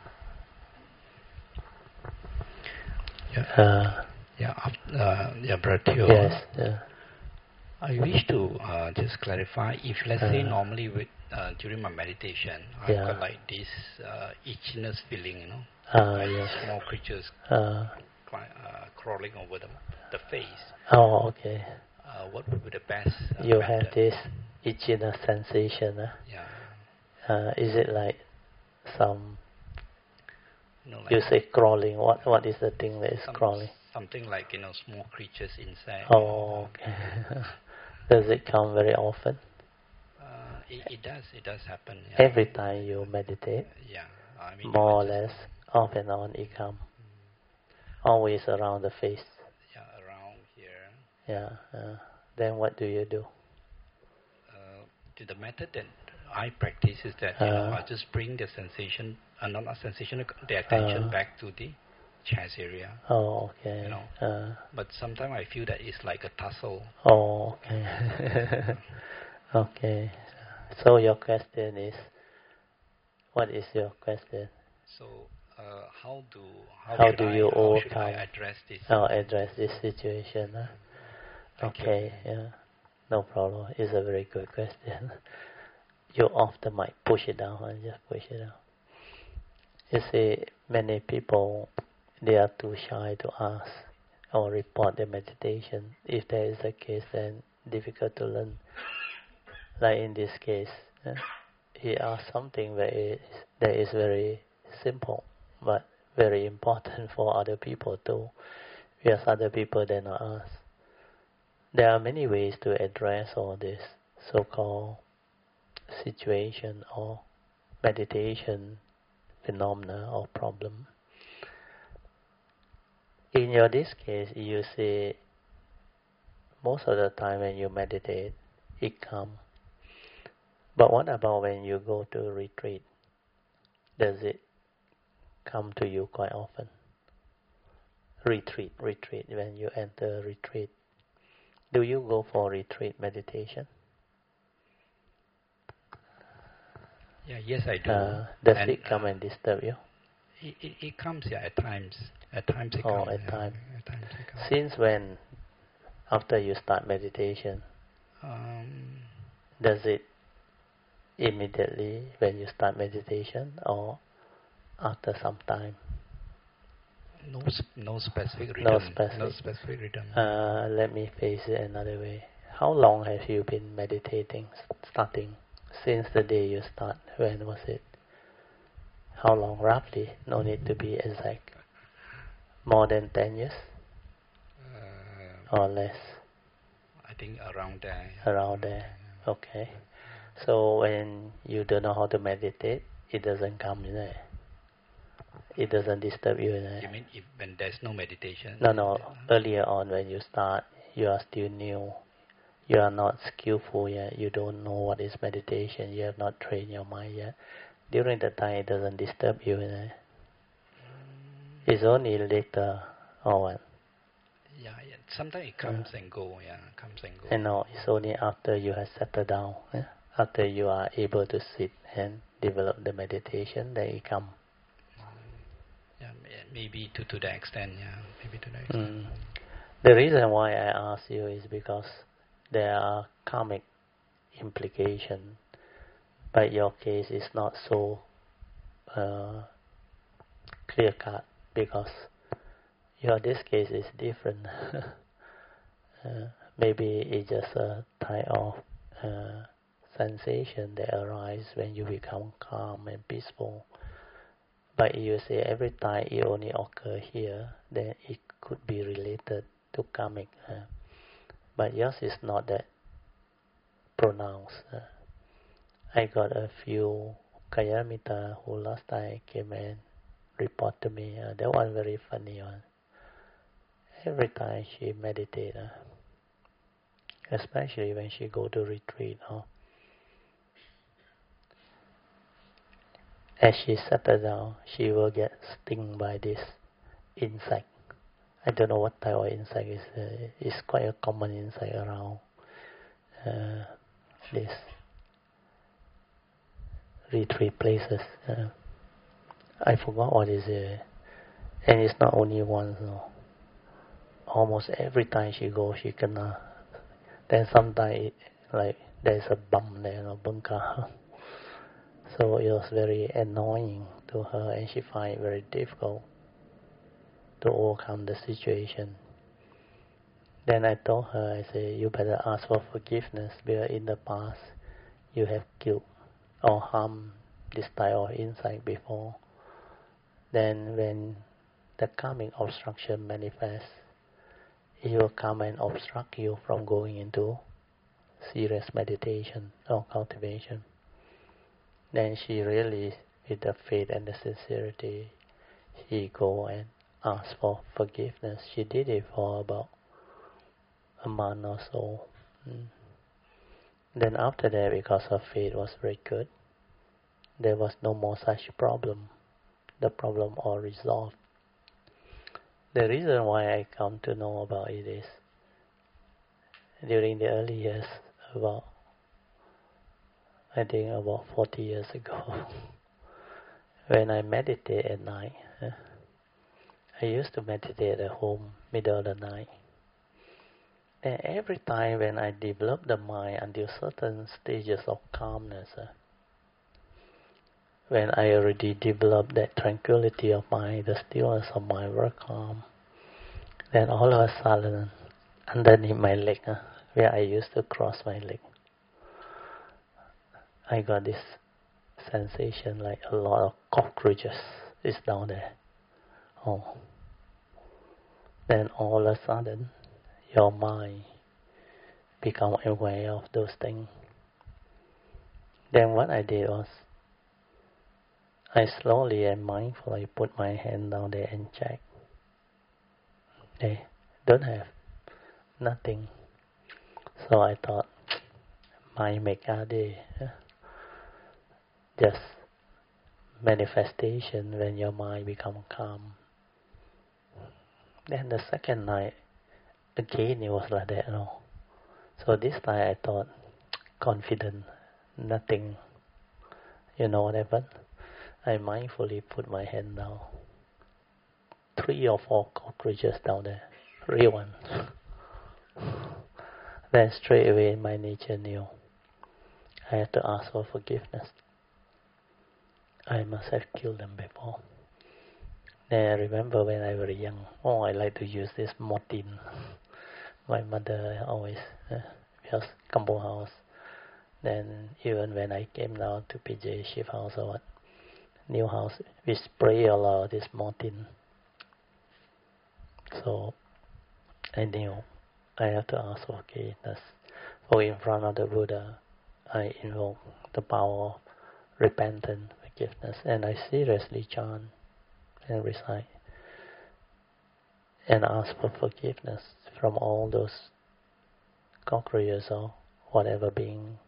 [SPEAKER 3] Yeah.
[SPEAKER 1] Uh,
[SPEAKER 3] yeah, uh, yeah, Brother Theo.
[SPEAKER 1] yes. Yeah.
[SPEAKER 3] I wish to uh, just clarify, if let's
[SPEAKER 1] Uh,
[SPEAKER 3] say normally with, uh, during my meditation, I've
[SPEAKER 1] yeah.
[SPEAKER 3] got like this uh, itchiness feeling, you know,
[SPEAKER 1] Ah,
[SPEAKER 3] like
[SPEAKER 1] yes.
[SPEAKER 3] small creatures
[SPEAKER 1] Uh,
[SPEAKER 3] cli- uh, crawling over the, the face.
[SPEAKER 1] oh, okay.
[SPEAKER 3] Uh, what would be the best uh,
[SPEAKER 1] You
[SPEAKER 3] method?
[SPEAKER 1] have this itchiness sensation. Uh?
[SPEAKER 3] Yeah.
[SPEAKER 1] Uh, is it like some,
[SPEAKER 3] You know, like
[SPEAKER 1] you say crawling, what what is the thing that is
[SPEAKER 3] some,
[SPEAKER 1] crawling?
[SPEAKER 3] something like, you know, small creatures inside.
[SPEAKER 1] Oh, okay. Does it come very often?
[SPEAKER 3] Uh, it, it does, it does happen. Yeah.
[SPEAKER 1] Every time you meditate?
[SPEAKER 3] Yeah. I mean,
[SPEAKER 1] More or
[SPEAKER 3] just,
[SPEAKER 1] less, off and on it comes. Always around the face.
[SPEAKER 3] Yeah, around here.
[SPEAKER 1] Yeah. Uh, then what do you do?
[SPEAKER 3] Uh, to the method that I practice is that, you know,
[SPEAKER 1] Uh,
[SPEAKER 3] I just bring the sensation, uh, not a sensation, the attention
[SPEAKER 1] uh,
[SPEAKER 3] back to the chest area.
[SPEAKER 1] Oh, okay.
[SPEAKER 3] You know.
[SPEAKER 1] Uh,
[SPEAKER 3] But sometimes I feel that it's like a tussle.
[SPEAKER 1] oh, okay. Okay. So your question is, what is your question?
[SPEAKER 3] So, uh, how do how,
[SPEAKER 1] How
[SPEAKER 3] should
[SPEAKER 1] do
[SPEAKER 3] I,
[SPEAKER 1] you
[SPEAKER 3] how should I
[SPEAKER 1] overcome?
[SPEAKER 3] address this?
[SPEAKER 1] Oh, address this situation. Huh?
[SPEAKER 3] Thank
[SPEAKER 1] Okay,
[SPEAKER 3] you.
[SPEAKER 1] yeah, no problem. It's a very good question. You off the mic, push it down, and just push it down. You see, many people, they are too shy to ask or report their meditation. If there is a case, then difficult to learn. Like in this case, uh, he asked something that is, that is very simple, but very important for other people too, because other people they not ask. There are many ways to address all this so-called situation or meditation phenomena or problem. In your this case, you see, most of the time when you meditate, it comes. But what about when you go to retreat? Does it come to you quite often? Retreat, retreat, when you enter retreat. Do you go for retreat meditation?
[SPEAKER 3] Yeah, yes, I do.
[SPEAKER 1] Uh, does
[SPEAKER 3] and,
[SPEAKER 1] it come
[SPEAKER 3] uh,
[SPEAKER 1] and disturb you?
[SPEAKER 3] It, it, it comes, yeah, at times. At times it
[SPEAKER 1] Oh,
[SPEAKER 3] comes.
[SPEAKER 1] at
[SPEAKER 3] yeah,
[SPEAKER 1] times.
[SPEAKER 3] At times it comes.
[SPEAKER 1] Since when, after you start meditation,
[SPEAKER 3] Um,
[SPEAKER 1] does it immediately when you start meditation or after some time?
[SPEAKER 3] No, no specific rhythm.
[SPEAKER 1] No specific.
[SPEAKER 3] No specific rhythm.
[SPEAKER 1] Uh, let me face it another way. How long have you been meditating, starting? Since the day you start, when was it? How long, roughly? No need to be exact. More than ten years?
[SPEAKER 3] Uh,
[SPEAKER 1] or less?
[SPEAKER 3] I think around there.
[SPEAKER 1] Around there. Okay. So when you don't know how to meditate, it doesn't come in there. It doesn't disturb you in there.
[SPEAKER 3] You mean if, when there's no meditation?
[SPEAKER 1] No, no. Earlier on when you start, you are still new. You are not skillful yet. You don't know what is meditation. You have not trained your mind yet. During the time, it doesn't disturb you in there. It's only later or what?
[SPEAKER 3] Yeah, yeah. Sometimes it comes uh, and go. Yeah, comes and go.
[SPEAKER 1] And no, it's only after you have settled down, yeah? After you are able to sit and develop the meditation, that it comes.
[SPEAKER 3] Yeah, maybe to to the extent. Yeah, maybe to the extent.
[SPEAKER 1] Mm. The reason why I ask you is because there are karmic implications, but your case is not so uh, clear cut because your this case is different. uh, maybe it's just a type of uh, sensation that arises when you become calm and peaceful. But if you say every time it only occurs here, then it could be related to karmic. Uh, but yours is not that pronounced. Uh, I got a few Kalyamita who last time came and report to me. Uh, that one very funny one. Every time she meditate, uh, especially when she go to retreat, uh, as she settles down, she will get stung by this insect. I don't know what type of insect is. Uh, it's quite a common insect around uh, this retreat places. Uh, I forgot what is it, and it's not only once. No. Almost every time she goes, she kena. Then sometimes, like there's a bump there, no bunka. So it was very annoying to her, and she find it very difficult to overcome the situation. Then I told her, I said, you better ask for forgiveness because in the past you have killed or harmed this type of insect before. Then when the karmic obstruction manifests, it will come and obstruct you from going into serious meditation or cultivation. Then she really, with the faith and the sincerity, she go and ask for forgiveness. She did it for about a month or so. Mm. Then after that, because her faith was very good, there was no more such problem. The problem all resolved. The reason why I come to know about it is, during the early years, about, I think about forty years ago, when I meditate at night, uh, I used to meditate at home, middle of the night. And every time when I develop the mind until certain stages of calmness, uh, when I already developed that tranquility of mind, the stillness of mind were calm, then all of a sudden, underneath my leg, uh, where I used to cross my leg, I got this sensation like a lot of cockroaches is down there. Oh. Then all of a sudden, your mind become aware of those things. Then what I did was, I slowly and mindfully put my hand down there and check. They don't have nothing. So I thought, mind make a day. Just manifestation when your mind become calm. Then the second night, again it was like that. You know. So this time I thought, confident, nothing. You know what happened? I mindfully put my hand down. Three or four cockroaches down there, real ones. Then straight away my nature knew. I had to ask for forgiveness. I must have killed them before. Then I remember when I was young, oh, I like to use this Mortin. My mother always uh, just Kampo house. Then even when I came down to P J Shift house or what, new house, we spray a lot of this Mortin. So I knew I have to ask for forgiveness. For in front of the Buddha, I invoke the power of repentance, forgiveness, and I seriously chant and recite and ask for forgiveness from all those cockroaches or whatever being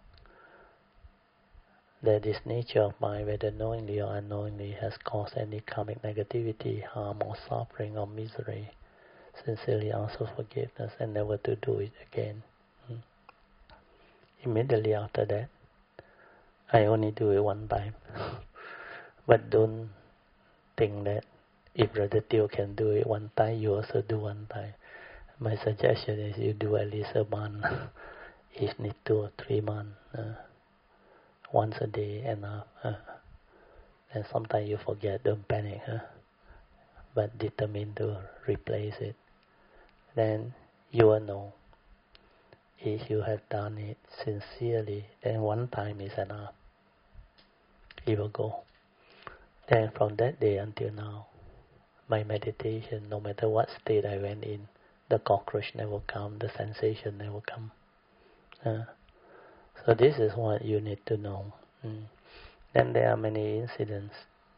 [SPEAKER 1] that this nature of mind, whether knowingly or unknowingly, has caused any karmic negativity, harm or suffering or misery. Sincerely ask for forgiveness and never to do it again. Hmm. Immediately after that, I only do it one time. But don't think that if Brother Teo can do it one time, you also do one time. My suggestion is you do at least a month, if need two or three months, uh, once a day enough. Uh, and sometimes you forget, don't panic, uh, but determine to replace it. Then you will know. If you have done it sincerely, then one time is enough. It will go. Then from that day until now, my meditation, no matter what state I went in, the cockroach never come, the sensation never come. Uh, so this is what you need to know. Mm. Then there are many incidents.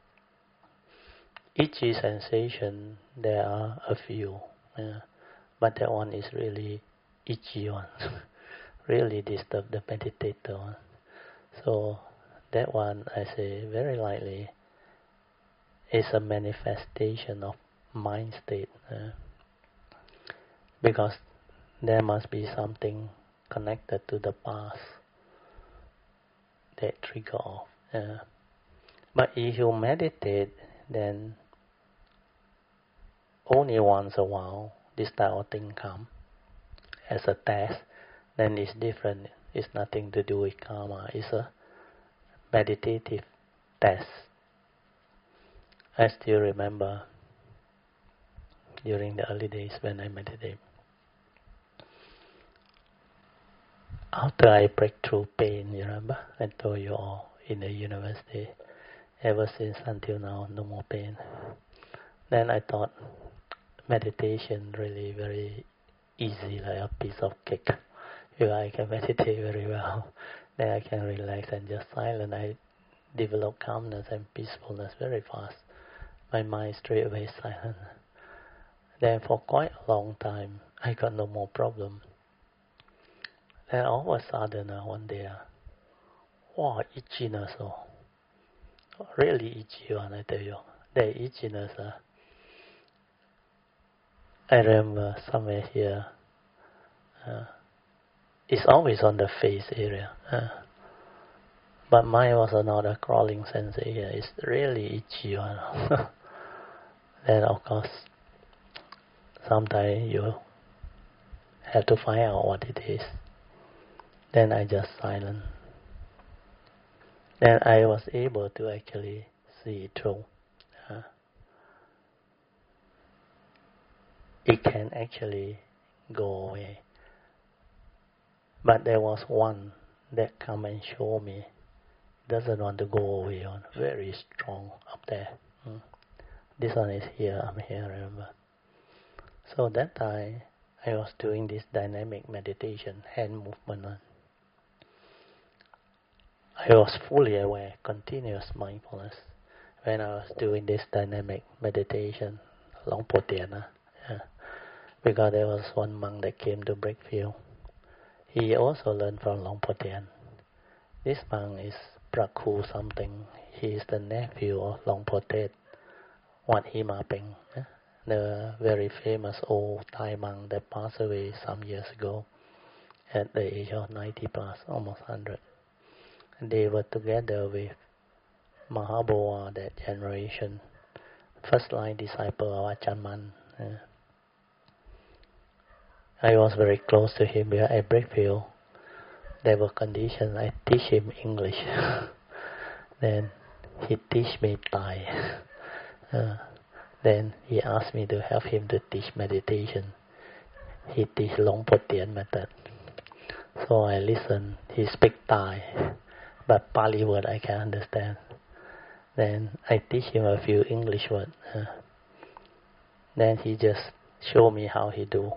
[SPEAKER 1] Itchy sensation, there are a few, uh, but that one is really itchy one, really disturb the meditator one. So that one, I say very lightly, is a manifestation of mind state, uh, because there must be something connected to the past that trigger off. Uh, but if you meditate, then only once a while this type of thing come as a test. Then it's different. It's nothing to do with karma. It's a meditative test. I still remember during the early days when I meditate. After I break through pain, you remember? I told you all in the university. Ever since until now, no more pain. Then I thought meditation really very easy, like a piece of cake. If I can meditate very well, then I can relax and just silent. I develop calmness and peacefulness very fast. My mind straight away silent. Then for quite a long time, I got no more problem. Then all of a sudden, uh, one day, uh, wow, itchiness, oh, really itchy one, I tell you. The itchiness, uh, I remember somewhere here, uh, it's always on the face area. Uh, but mine was another crawling sensation. It's really itchy one. Then of course, sometimes you have to find out what it is. Then I just silent. Then I was able to actually see it through. Uh, it can actually go away. But there was one that come and show me doesn't want to go away on, very strong up there. Mm. This one is here, I'm here, remember. So that time I was doing this dynamic meditation, hand movement on. I was fully aware, continuous mindfulness when I was doing this dynamic meditation, Long Po Tien, uh, yeah. Because there was one monk that came to Brickfield. He also learned from Long Po Tien. This monk is Prakhu something. He is the nephew of Long Po Tet, Wat Hima Peng, uh, the very famous old Thai monk that passed away some years ago at the age of ninety plus, almost one hundred. They were together with Mahaboa, that generation, first line disciple of Ajahn Mun. Uh, I was very close to him because at Brickfield, there were conditions I teach him English. Then he teach me Thai. Uh, Then he asked me to help him to teach meditation. He teach Long Po Tien method. So I listen. He speak Thai, but Pali word I can understand. Then I teach him a few English words. Uh, then he just show me how he do.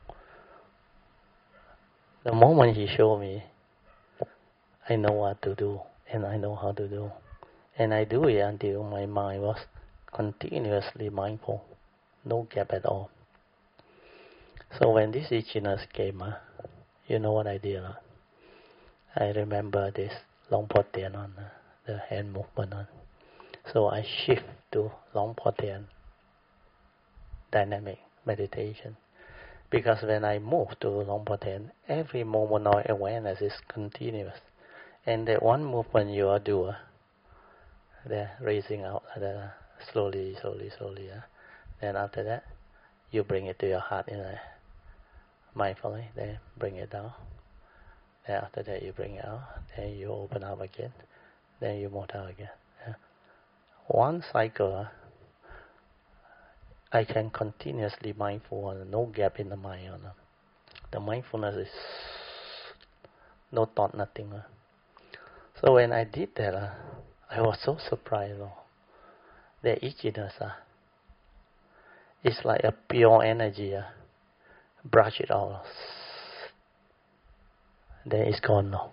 [SPEAKER 1] The moment he show me, I know what to do and I know how to do. And I do it until my mind was continuously mindful, no gap at all. So when this itchiness came, uh, you know what I did? Uh? I remember this Long Po Tien on uh, the hand movement on. So I shift to Long Po Tien dynamic meditation. Because when I move to Long Po Tien, every moment of awareness is continuous. And that one movement you are doing, they're raising out uh, slowly, slowly, slowly. Uh. Then after that, you bring it to your heart in a mindfully, then bring it down. Then after that, you bring it out. Then you open up again. Then you move out again. Yeah. One cycle, uh, I can continuously mindful, uh, no gap in the mind. Uh. The mindfulness is no thought, nothing. Uh. So when I did that, uh, I was so surprised. Uh, the itchiness, uh, it's like a pure energy. Uh, brush it all. Then it's gone now.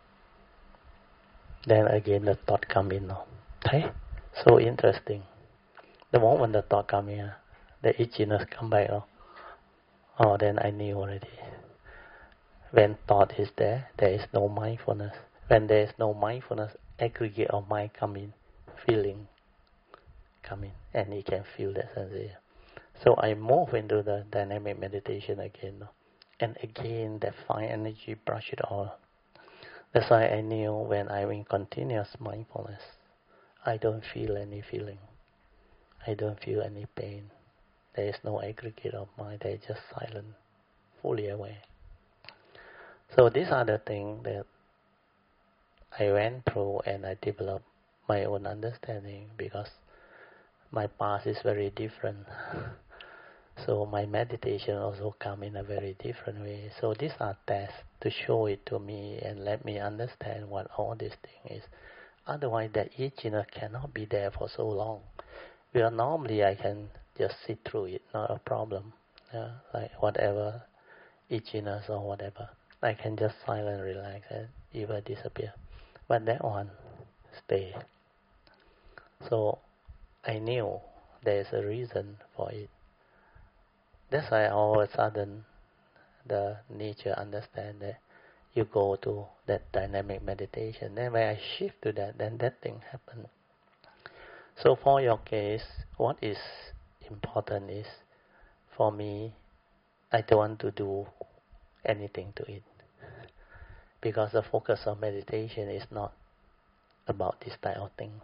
[SPEAKER 1] Then again the thought come in now. Hey, so interesting. The moment the thought come in, the itchiness come back now. Oh, then I knew already. When thought is there, there is no mindfulness. When there is no mindfulness, aggregate of mind come in, feeling come in, and you can feel that sensation. So I move into the dynamic meditation again, no? And again that fine energy brush it all. That's why I knew when I'm in continuous mindfulness, I don't feel any feeling. I don't feel any pain. There is no aggregate of mind. There is just silent, fully aware. So these are the things that I went through and I developed my own understanding because my past is very different. So my meditation also come in a very different way. So these are tests to show it to me and let me understand what all this thing is. Otherwise that itchiness cannot be there for so long. Well, normally I can just sit through it, not a problem. Yeah, like whatever itchiness or whatever, I can just silent, relax, and it will disappear. But that one stay. So I knew there's a reason for it. That's why all of a sudden the nature understand that you go to that dynamic meditation. Then when I shift to that, then that thing happens. So for your case, what is important is, for me, I don't want to do anything to it. Because the focus of meditation is not about this type of thing.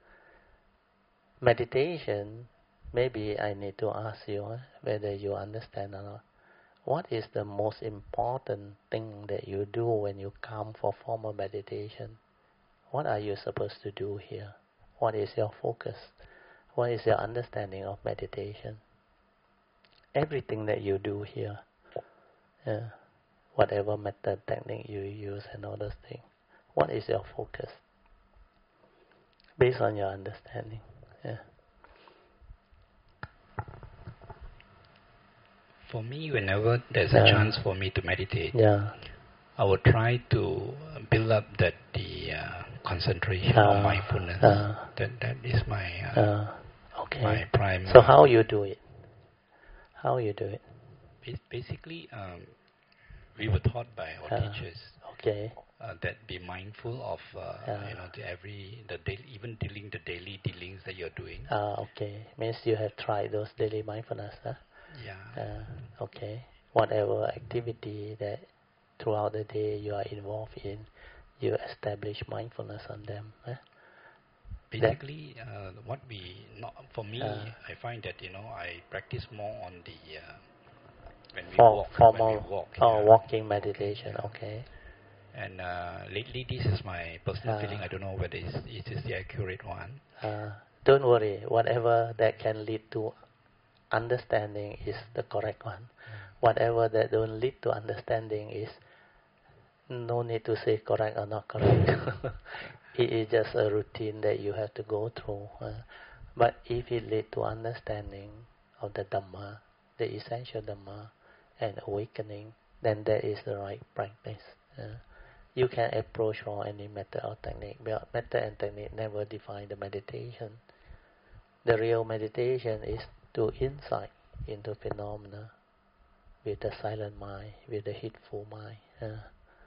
[SPEAKER 1] Meditation, maybe I need to ask you uh, whether you understand or not. What is the most important thing that you do when you come for formal meditation? What are you supposed to do here? What is your focus? What is your understanding of meditation? Everything that you do here, uh, whatever method, technique you use and all those things, what is your focus? Based on your understanding. Yeah.
[SPEAKER 3] For me, whenever there's
[SPEAKER 1] yeah.
[SPEAKER 3] a chance for me to meditate,
[SPEAKER 1] yeah.
[SPEAKER 3] I will try to build up that the uh, concentration
[SPEAKER 1] uh,
[SPEAKER 3] or mindfulness.
[SPEAKER 1] Uh,
[SPEAKER 3] that that is my uh,
[SPEAKER 1] uh, okay.
[SPEAKER 3] my prime.
[SPEAKER 1] So how you do it? How you do it?
[SPEAKER 3] Basically, um, we were taught by our
[SPEAKER 1] uh,
[SPEAKER 3] teachers.
[SPEAKER 1] Okay.
[SPEAKER 3] Uh, that be mindful of uh,
[SPEAKER 1] yeah.
[SPEAKER 3] you know the every the daily, even dealing the daily dealings that you're doing.
[SPEAKER 1] Ah, uh, okay. Means you have tried those daily mindfulness, huh?
[SPEAKER 3] Yeah.
[SPEAKER 1] Uh, okay. Whatever activity that throughout the day you are involved in, you establish mindfulness on them. Huh?
[SPEAKER 3] Basically, uh, what we not for me,
[SPEAKER 1] uh,
[SPEAKER 3] I find that you know I practice more on the uh, when we
[SPEAKER 1] for,
[SPEAKER 3] walk.
[SPEAKER 1] Formal,
[SPEAKER 3] when we walk.
[SPEAKER 1] Oh,
[SPEAKER 3] yeah.
[SPEAKER 1] walking meditation.
[SPEAKER 3] Okay. Yeah.
[SPEAKER 1] Okay.
[SPEAKER 3] And uh, lately, this is my personal
[SPEAKER 1] uh,
[SPEAKER 3] feeling. I don't know whether it's, it is the accurate one.
[SPEAKER 1] Uh, don't worry. Whatever that can lead to understanding is the correct one. Whatever that don't lead to understanding is no need to say correct or not correct. It is just a routine that you have to go through. Uh, but if it leads to understanding of the Dhamma, the essential Dhamma, and awakening, then that is the right practice. Uh, you can approach from any method or technique, but method and technique never define the meditation. The real meditation is to insight into phenomena with the silent mind, with the heedful mind. Uh,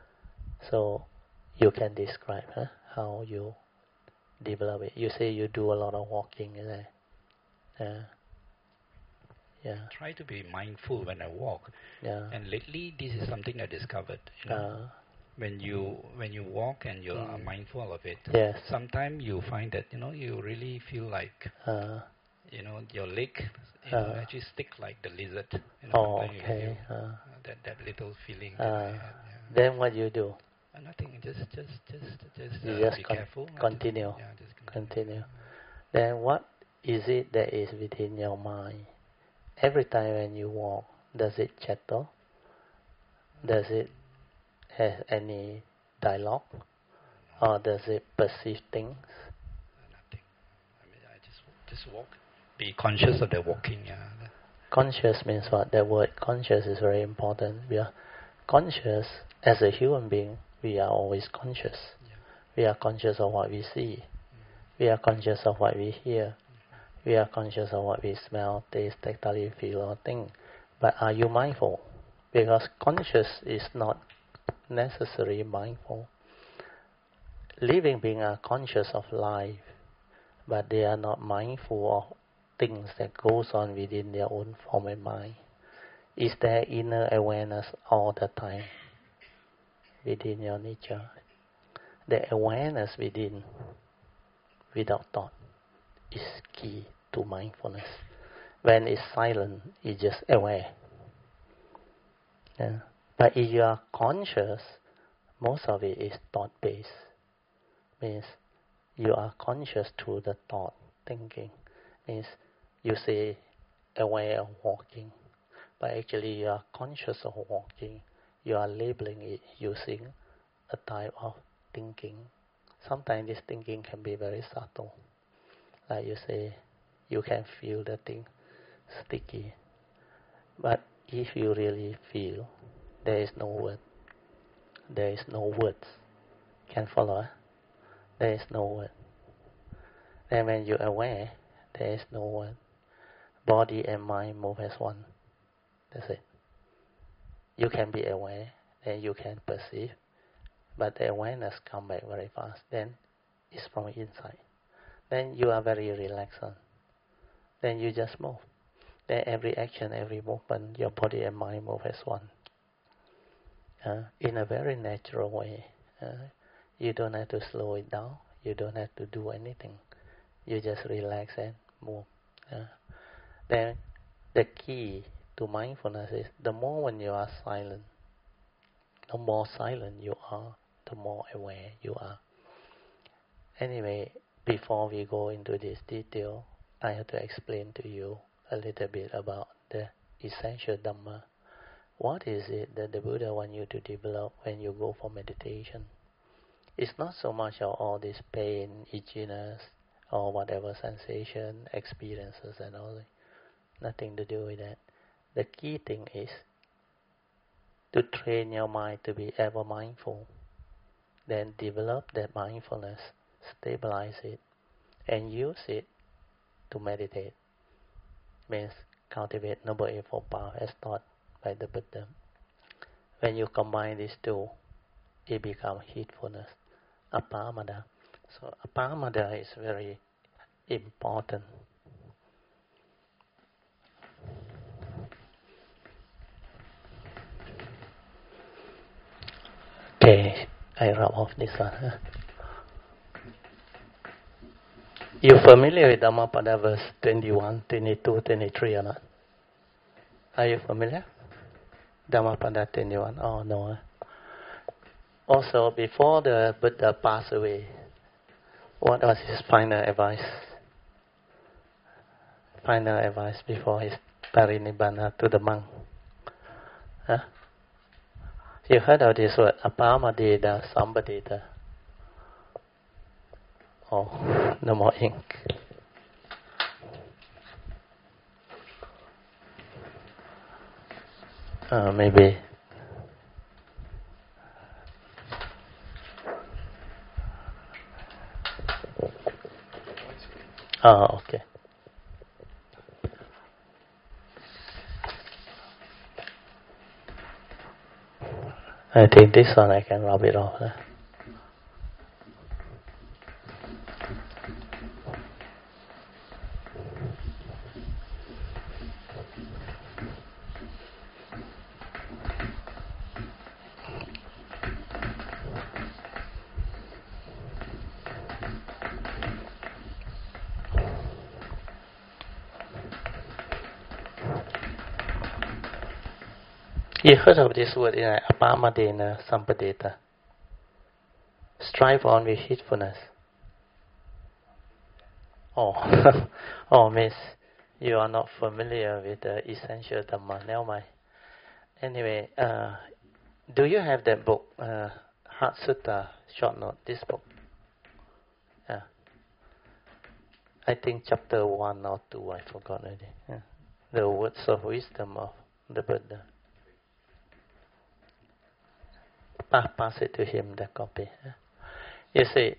[SPEAKER 1] so you can describe huh, how you develop it. You say you do a lot of walking, is it? Uh, yeah.
[SPEAKER 3] Try to be mindful when I walk.
[SPEAKER 1] Yeah.
[SPEAKER 3] And lately, this is something I discovered. You know,
[SPEAKER 1] Uh,
[SPEAKER 3] when you when you walk and you
[SPEAKER 1] mm.
[SPEAKER 3] are mindful of it,
[SPEAKER 1] yes.
[SPEAKER 3] sometimes you find that you know you really feel like
[SPEAKER 1] Uh,
[SPEAKER 3] you know your leg you
[SPEAKER 1] uh,
[SPEAKER 3] know, actually stick like the lizard. You know,
[SPEAKER 1] oh,
[SPEAKER 3] sometimes
[SPEAKER 1] okay.
[SPEAKER 3] you feel
[SPEAKER 1] Uh,
[SPEAKER 3] uh, that that little feeling.
[SPEAKER 1] uh,
[SPEAKER 3] that I had, yeah.
[SPEAKER 1] then what you do?
[SPEAKER 3] Uh, nothing. Just just just just
[SPEAKER 1] You
[SPEAKER 3] uh,
[SPEAKER 1] just
[SPEAKER 3] be
[SPEAKER 1] con-
[SPEAKER 3] careful.
[SPEAKER 1] continue.
[SPEAKER 3] Just, yeah, just continue.
[SPEAKER 1] Continue. Then what is it that is within your mind? Every time when you walk, does it chatter? Does it have any dialogue? Or does it perceive things?
[SPEAKER 3] Nothing. I mean, I just just walk. Be conscious of the walking. Yeah.
[SPEAKER 1] Conscious means what? That word conscious is very important. We are conscious as a human being. We are always conscious.
[SPEAKER 3] Yeah.
[SPEAKER 1] We are conscious of what we see. Mm-hmm. We are conscious of what we hear. Mm-hmm. We are conscious of what we smell, taste, tactile, feel, or think. But are you mindful? Because conscious is not necessarily mindful. Living beings are conscious of life, but they are not mindful of things that goes on within their own form and mind. Is there inner awareness all the time within your nature? The awareness within, without thought, is key to mindfulness. When it's silent, it's just aware. Yeah. But if you are conscious, most of it is thought-based. Means you are conscious through the thought, thinking. Means you say aware of walking, but actually you are conscious of walking. You are labeling it using a type of thinking. Sometimes this thinking can be very subtle. Like you say, you can feel the thing sticky. But if you really feel, there is no word. There is no words. Can follow? There is no word. And when you're aware, there is no word. Body and mind move as one. That's it. You can be aware, then you can perceive, but the awareness comes back very fast. Then it's from inside. Then you are very relaxed. Then you just move. Then every action, every movement, your body and mind move as one. Uh, in a very natural way. Uh, you don't have to slow it down. You don't have to do anything. You just relax and move. Uh, then the key to mindfulness is the more when you are silent, the more silent you are, the more aware you are. Anyway, before we go into this detail, I have to explain to you a little bit about the essential Dhamma. What is it that the Buddha wants you to develop when you go for meditation? It's not so much of all this pain, itchiness, or whatever sensation, experiences and all that. Nothing to do with that. The key thing is to train your mind to be ever mindful. Then develop that mindfulness, stabilize it, and use it to meditate. Means cultivate Noble Eightfold Path as taught by the Buddha. When you combine these two, it becomes heedfulness, apamada. So apamada is very important. Okay, I rub off this one. Huh? You familiar with Dhammapada verse twenty-one, twenty-two, twenty-three or not? Are you familiar? Dhammapada twenty-one. Oh no. Also, before the Buddha passed away, what was his final advice? final advice before his parinibbana to the monk? Huh? You heard of this word, apamadeda sambadeta? Oh, no more ink. Uh, maybe. Oh, okay. I think this one I can rub it off. Huh? You heard of this word in apamadena sampadeta? Strive on with heedfulness. Oh, oh, miss, you are not familiar with the essential Dhamma. Never mind. Anyway, uh, do you have that book, uh, Heart Sutta, short note, this book? Yeah. I think chapter one or two, I forgot already. Yeah. The words of wisdom of the Buddha. Ah, pass it to him, the copy. Yeah. You see,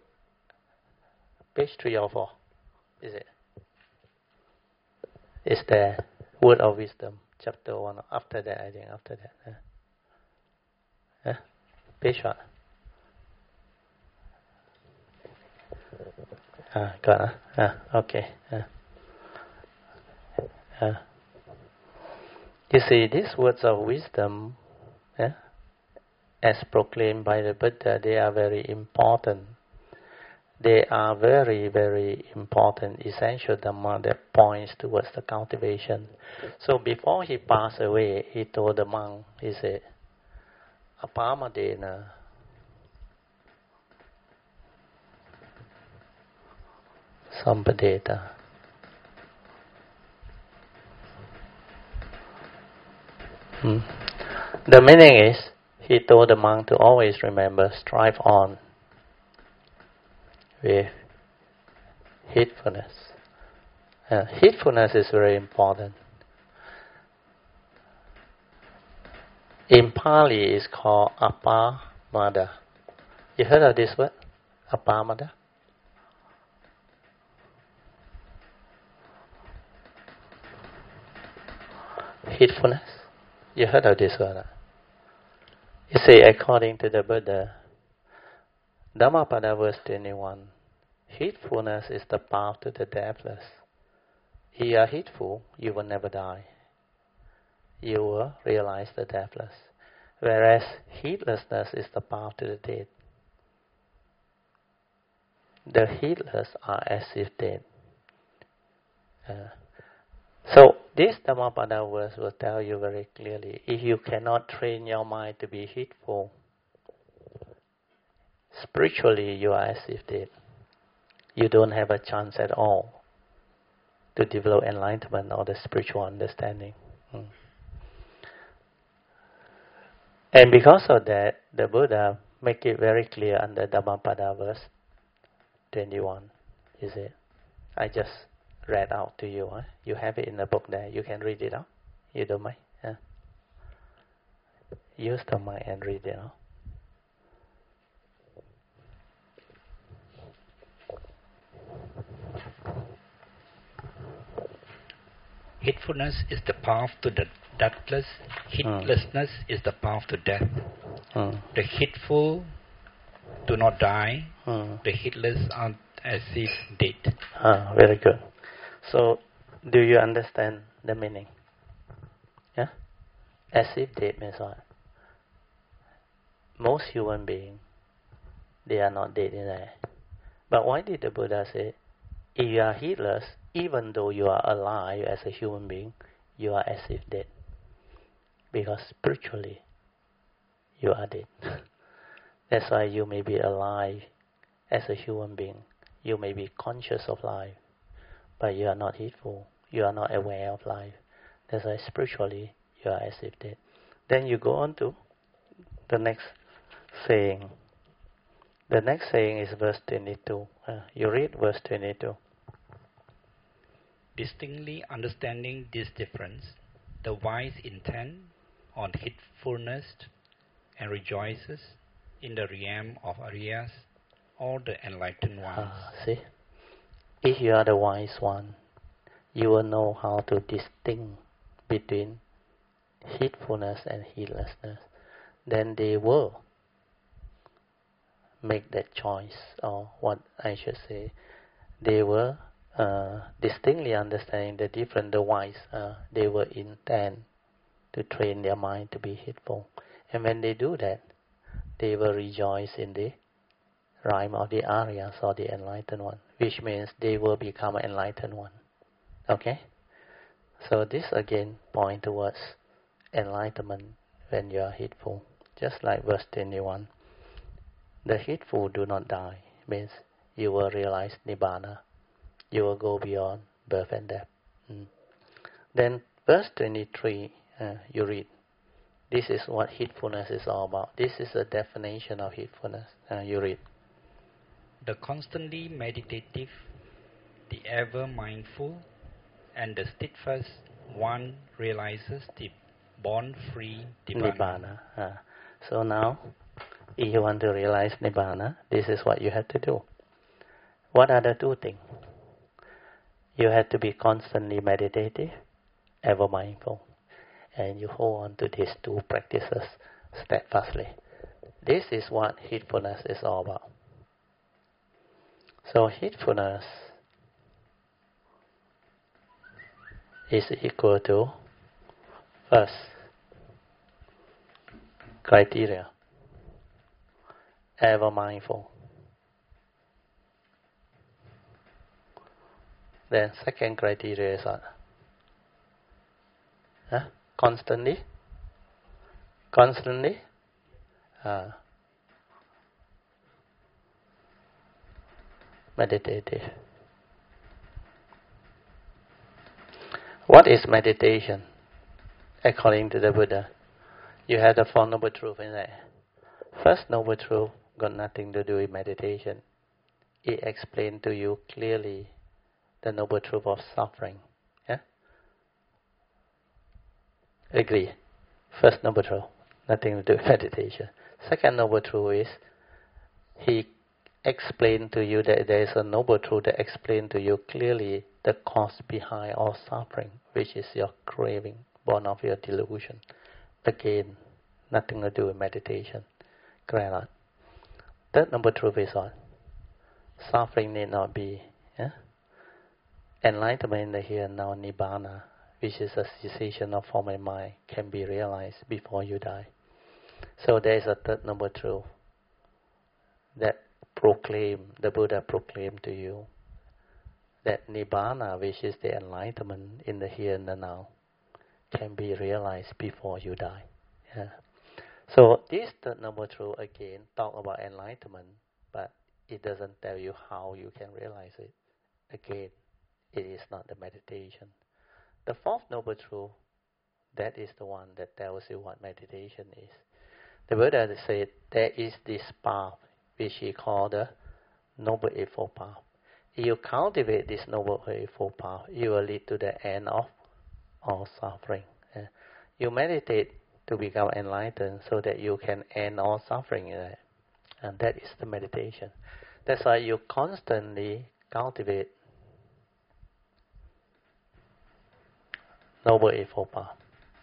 [SPEAKER 1] page three or four, is it? Is the word of wisdom, chapter one. After that, I think, after that. Yeah. Yeah? Page what? Ah, got it. Ah, okay. Ah. Ah. You see, these words of wisdom, yeah, as proclaimed by the Buddha, they are very important. They are very, very important, essential Dhamma that points towards the cultivation. So before he passed away, he told the monk, he said, apamadena sampadeta. Hmm. The meaning is, he told the monk to always remember, strive on with heedfulness. Uh, heedfulness is very important. In Pali, it's called apamada. You heard of this word? Apamada? Heedfulness? You heard of this word? You see, according to the Buddha, Dhammapada verse twenty-one, heedfulness is the path to the deathless. If you are heedful, you will never die. You will realize the deathless. Whereas heedlessness is the path to the dead. The heedless are as if dead. Uh, so this Dhammapada verse will tell you very clearly, if you cannot train your mind to be heedful, spiritually you are as if dead. You don't have a chance at all to develop enlightenment or the spiritual understanding. Hmm. And because of that, the Buddha make it very clear under Dhammapada verse twenty-one. You see, I just read out to you. Huh? You have it in the book there. You can read it out. You don't mind? Huh? Use the mind and read it out.
[SPEAKER 3] Heedfulness is the path to the deathless. Heedlessness mm. is the path to death. Mm. The heedful do not die. Mm. The heedless are as if dead.
[SPEAKER 1] Ah, very good. So, do you understand the meaning? Yeah? As if dead means what? Most human beings, they are not dead in there. But why did the Buddha say, if you are heedless, even though you are alive as a human being, you are as if dead? Because spiritually, you are dead. That's why you may be alive as a human being. You may be conscious of life, but you are not heedful. You are not aware of life. That's why spiritually you are as if dead. Then you go on to the next saying. The next saying is verse twenty-two. Uh, you read verse twenty-two.
[SPEAKER 3] Distinctly understanding this difference, the wise intend on heedfulness and rejoices in the realm of Aryas, all the enlightened ones.
[SPEAKER 1] Ah, see? If you are the wise one, you will know how to distinguish between heedfulness and heedlessness. Then they will make that choice, or what I should say, they will uh, distinctly understanding the difference, the wise, uh, they will intend to train their mind to be heedful. And when they do that, they will rejoice in the rhyme of the Aryas or the enlightened one, which means they will become an enlightened one. Okay? So this again point towards enlightenment when you are heedful. Just like verse twenty-one. The heedful do not die, means you will realize Nibbana. You will go beyond birth and death. Mm. Then verse twenty-three, uh, you read. This is what heedfulness is all about. This is a definition of heedfulness. Uh, you read.
[SPEAKER 3] The constantly meditative, the ever mindful, and the steadfast one realizes the born-free Nibbana.
[SPEAKER 1] Nibbana. Uh, so now, if you want to realize Nibbana, this is what you have to do. What are the two things? You have to be constantly meditative, ever mindful. And you hold on to these two practices steadfastly. This is what heedfulness is all about. So heedfulness is equal to first criteria, ever mindful. Then second criteria is what? Huh? Constantly, constantly, uh, meditative. What is meditation? According to the Buddha, you have the Four Noble Truths in there. First Noble Truth got nothing to do with meditation. It explained to you clearly the Noble Truth of suffering. Yeah? Agree. First Noble Truth, nothing to do with meditation. Second Noble Truth is, he explained to you that there is a Noble Truth that explained to you clearly the cause behind all suffering, which is your craving, born of your delusion. Again, nothing to do with meditation. Correct. Third Noble Truth is what? Suffering need not be. Yeah? Enlightenment in the here and now, Nibbana, which is a cessation of form and mind, can be realized before you die. So there is a third Noble Truth that proclaim, the Buddha proclaimed to you, that Nibbana, which is the enlightenment in the here and the now, can be realized before you die. Yeah. So this third Noble Truth again talk about enlightenment, but it doesn't tell you how you can realize it. Again, it is not the meditation. The fourth Noble Truth, that is the one that tells you what meditation is. The Buddha said there is this path which he called the Noble Eightfold Path. If you cultivate this Noble Eightfold Path, you will lead to the end of all suffering. Yeah. You meditate to become enlightened so that you can end all suffering in it. And that is the meditation. That's why you constantly cultivate Noble Eightfold Path.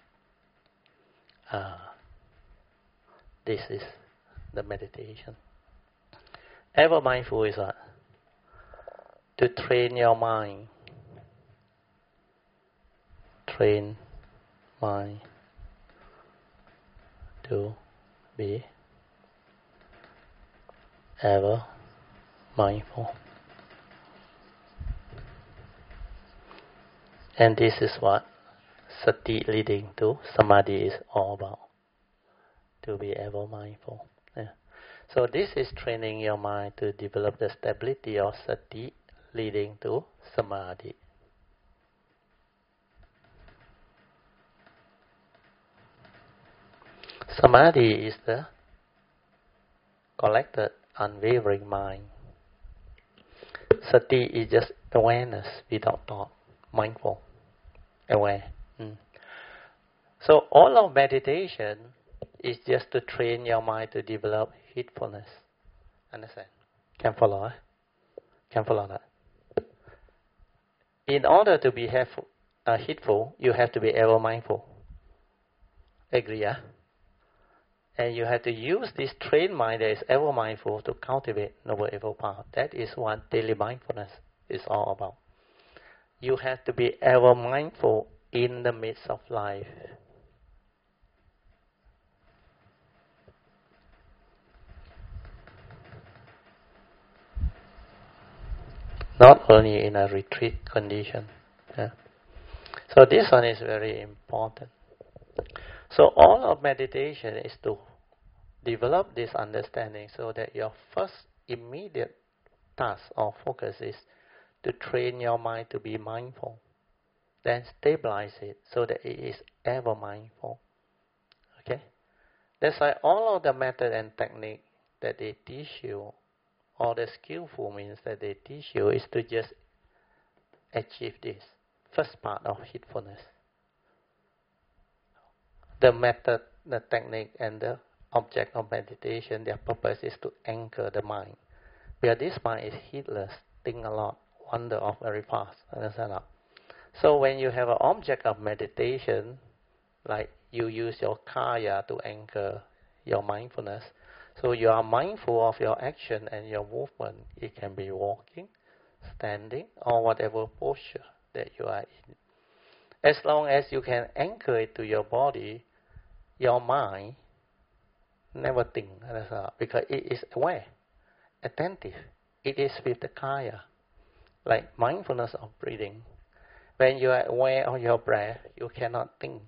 [SPEAKER 1] Ah, this is the meditation. Ever mindful is what? To train your mind. Train mind to be ever mindful. And this is what sati leading to samadhi is all about. To be ever mindful. Yeah. So this is training your mind to develop the stability of sati leading to samadhi. Samadhi is the collected, unwavering mind. Sati is just awareness without thought, mindful, aware. Mm. So all of meditation is just to train your mind to develop heedfulness. Understand? Can follow? Eh? Can follow that? In order to be heedful, uh, heedful, you have to be ever mindful. Agree? Yeah? And you have to use this trained mind that is ever mindful to cultivate noble evil path. That is what daily mindfulness is all about. You have to be ever mindful in the midst of life. Not only in a retreat condition. Yeah. So this one is very important. So all of meditation is to develop this understanding so that your first immediate task or focus is to train your mind to be mindful. Then stabilize it so that it is ever mindful. Okay? That's why all of the method and technique that they teach you, or the skillful means that they teach you, is to just achieve this first part of heedfulness. The method, the technique, and the object of meditation, their purpose is to anchor the mind. Where this mind is heedless, think a lot, wander off very fast. Understand that? So when you have an object of meditation, like you use your kaya to anchor your mindfulness, so you are mindful of your action and your movement. It can be walking, standing, or whatever posture that you are in. As long as you can anchor it to your body, your mind never think, because it is aware, attentive. It is with the kaya, like mindfulness of breathing. When you are aware of your breath, you cannot think.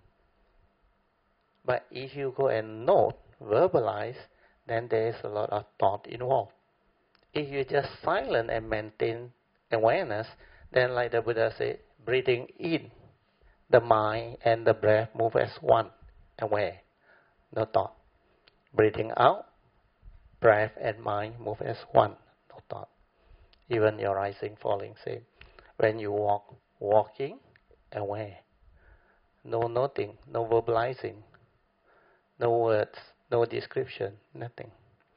[SPEAKER 1] But if you go and note, verbalize, then there is a lot of thought involved. If you just silent and maintain awareness, then like the Buddha said, breathing in, the mind and the breath move as one, aware, no thought. Breathing out, breath and mind move as one, no thought. Even your rising, falling, same. When you walk, walking, aware. No noting, no verbalizing, no words, no description, nothing.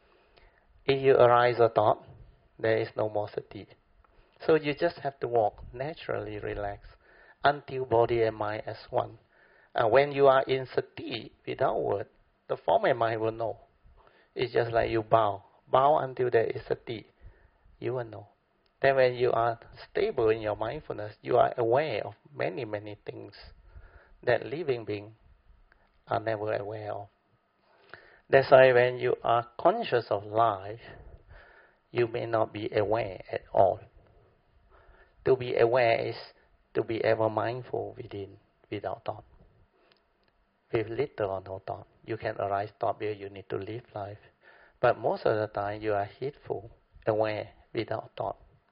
[SPEAKER 1] If you arise a thought, there is no more sati. So you just have to walk, naturally relax, until body and mind as one. And when you are in sati, without word, the form and mind will know. It's just like you bow. Bow until there is sati. You will know. Then when you are stable in your mindfulness, you are aware of many, many things that living beings are never aware of. That's why when you are conscious of life, you may not be aware at all. To be aware is to be ever mindful within, without thought. With little or no thought. You can arise thought where you need to live life. But most of the time you are heedful, aware, without thought.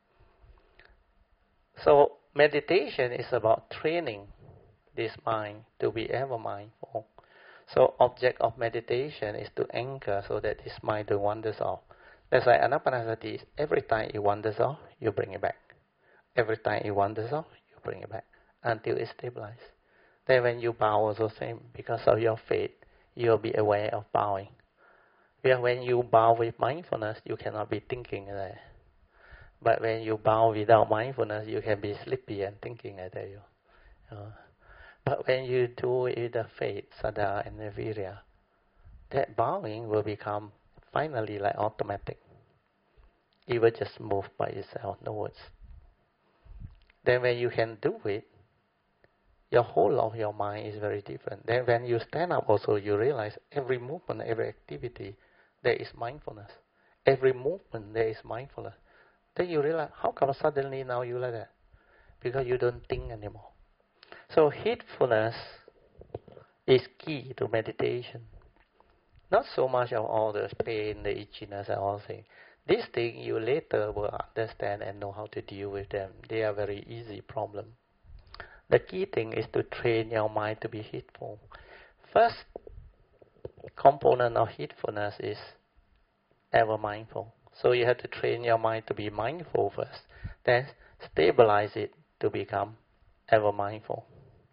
[SPEAKER 1] So meditation is about training this mind to be ever mindful. So object of meditation is to anchor so that this mind don't wanders off. That's why anapanasati is every time it wanders off, you bring it back. Every time it wanders off, you bring it back until it stabilizes. Then when you bow also same, because of your faith, you'll be aware of bowing. Where when you bow with mindfulness, you cannot be thinking there. But when you bow without mindfulness, you can be sleepy and thinking at you. Uh, but when you do it with the faith, saddha and virya, that bowing will become finally like automatic. It will just move by itself, no words. Then when you can do it, your whole of your mind is very different. Then when you stand up also, you realize every movement, every activity, there is mindfulness. Every movement, there is mindfulness. Then you realize, how come suddenly now you like that? Because you don't think anymore. So heedfulness is key to meditation. Not so much of all the pain, the itchiness and all things. These things you later will understand and know how to deal with them. They are very easy problem. The key thing is to train your mind to be heedful. First, component of heedfulness is ever mindful. So you have to train your mind to be mindful first, then stabilize it to become ever mindful.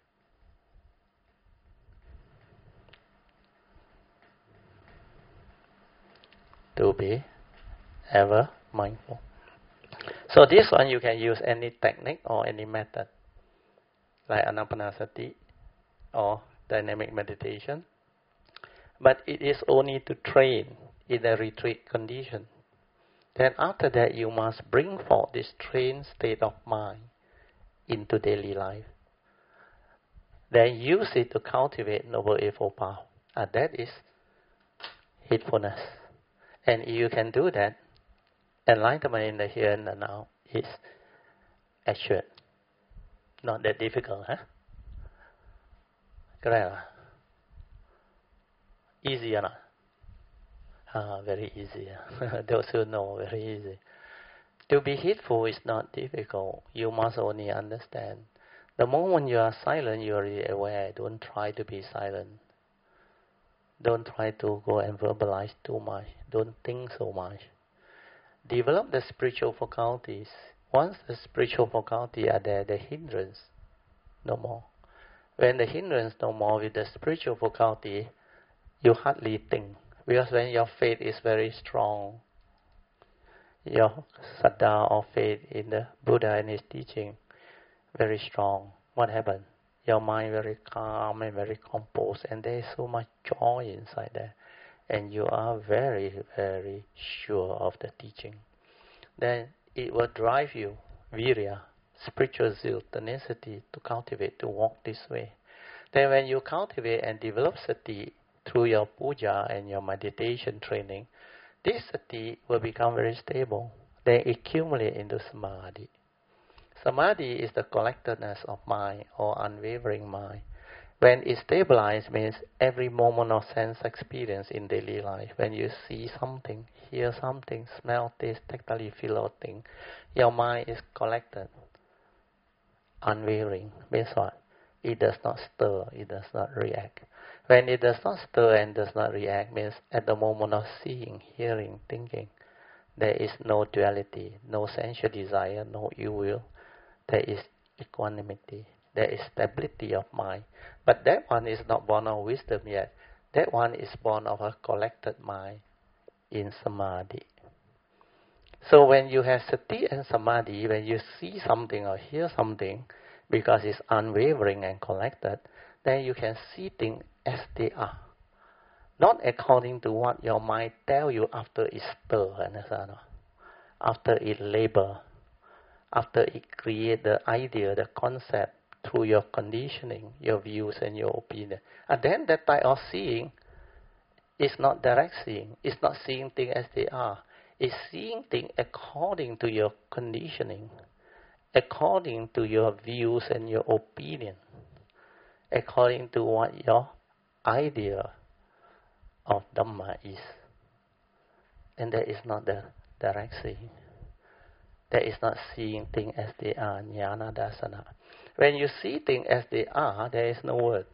[SPEAKER 1] To be ever mindful. So this one you can use any technique or any method, like Anapanasati or dynamic meditation. But it is only to train in a retreat condition. Then after that you must bring forth this trained state of mind into daily life. Then use it to cultivate Noble Eightfold Path. And that is heedfulness. And if you can do that, enlightenment in the here and the now is assured. Not that difficult, huh? Correct? Easy or not? Ah, very easy. Those who know, very easy. To be heedful is not difficult. You must only understand. The moment you are silent, you are really aware. Don't try to be silent. Don't try to go and verbalize too much. Don't think so much. Develop the spiritual faculties. Once the spiritual faculties are there, the hindrance no more. When the hindrance no more with the spiritual faculty, you hardly think. Because when your faith is very strong, your saddha or faith in the Buddha and his teaching, very strong, what happens? Your mind very calm and very composed, and there is so much joy inside there. And you are very, very sure of the teaching. Then it will drive you, virya, spiritual zeal, tenacity to cultivate, to walk this way. Then when you cultivate and develop sati through your puja and your meditation training, this sati will become very stable. They accumulate into samadhi. Samadhi is the collectedness of mind or unwavering mind. When it stabilizes means every moment of sense experience in daily life. When you see something, hear something, smell, taste, tactily feel a thing, your mind is collected. Unwavering means what? It does not stir, it does not react. When it does not stir and does not react means at the moment of seeing, hearing, thinking, there is no duality, no sensual desire, no ill will. There is equanimity. There is stability of mind. But that one is not born of wisdom yet. That one is born of a collected mind in samadhi. So when you have sati and samadhi, when you see something or hear something, because it's unwavering and collected, then you can see things as they are. Not according to what your mind tells you after it stirs, understand? After it labor, after it create the idea, the concept, through your conditioning, your views and your opinion. And then that type of seeing is not direct seeing. It's not seeing things as they are. It's seeing things according to your conditioning, according to your views and your opinion, according to what your idea of Dhamma is. And that is not the direct seeing. That is not seeing things as they are, jnana dasana. When you see things as they are, there is no word,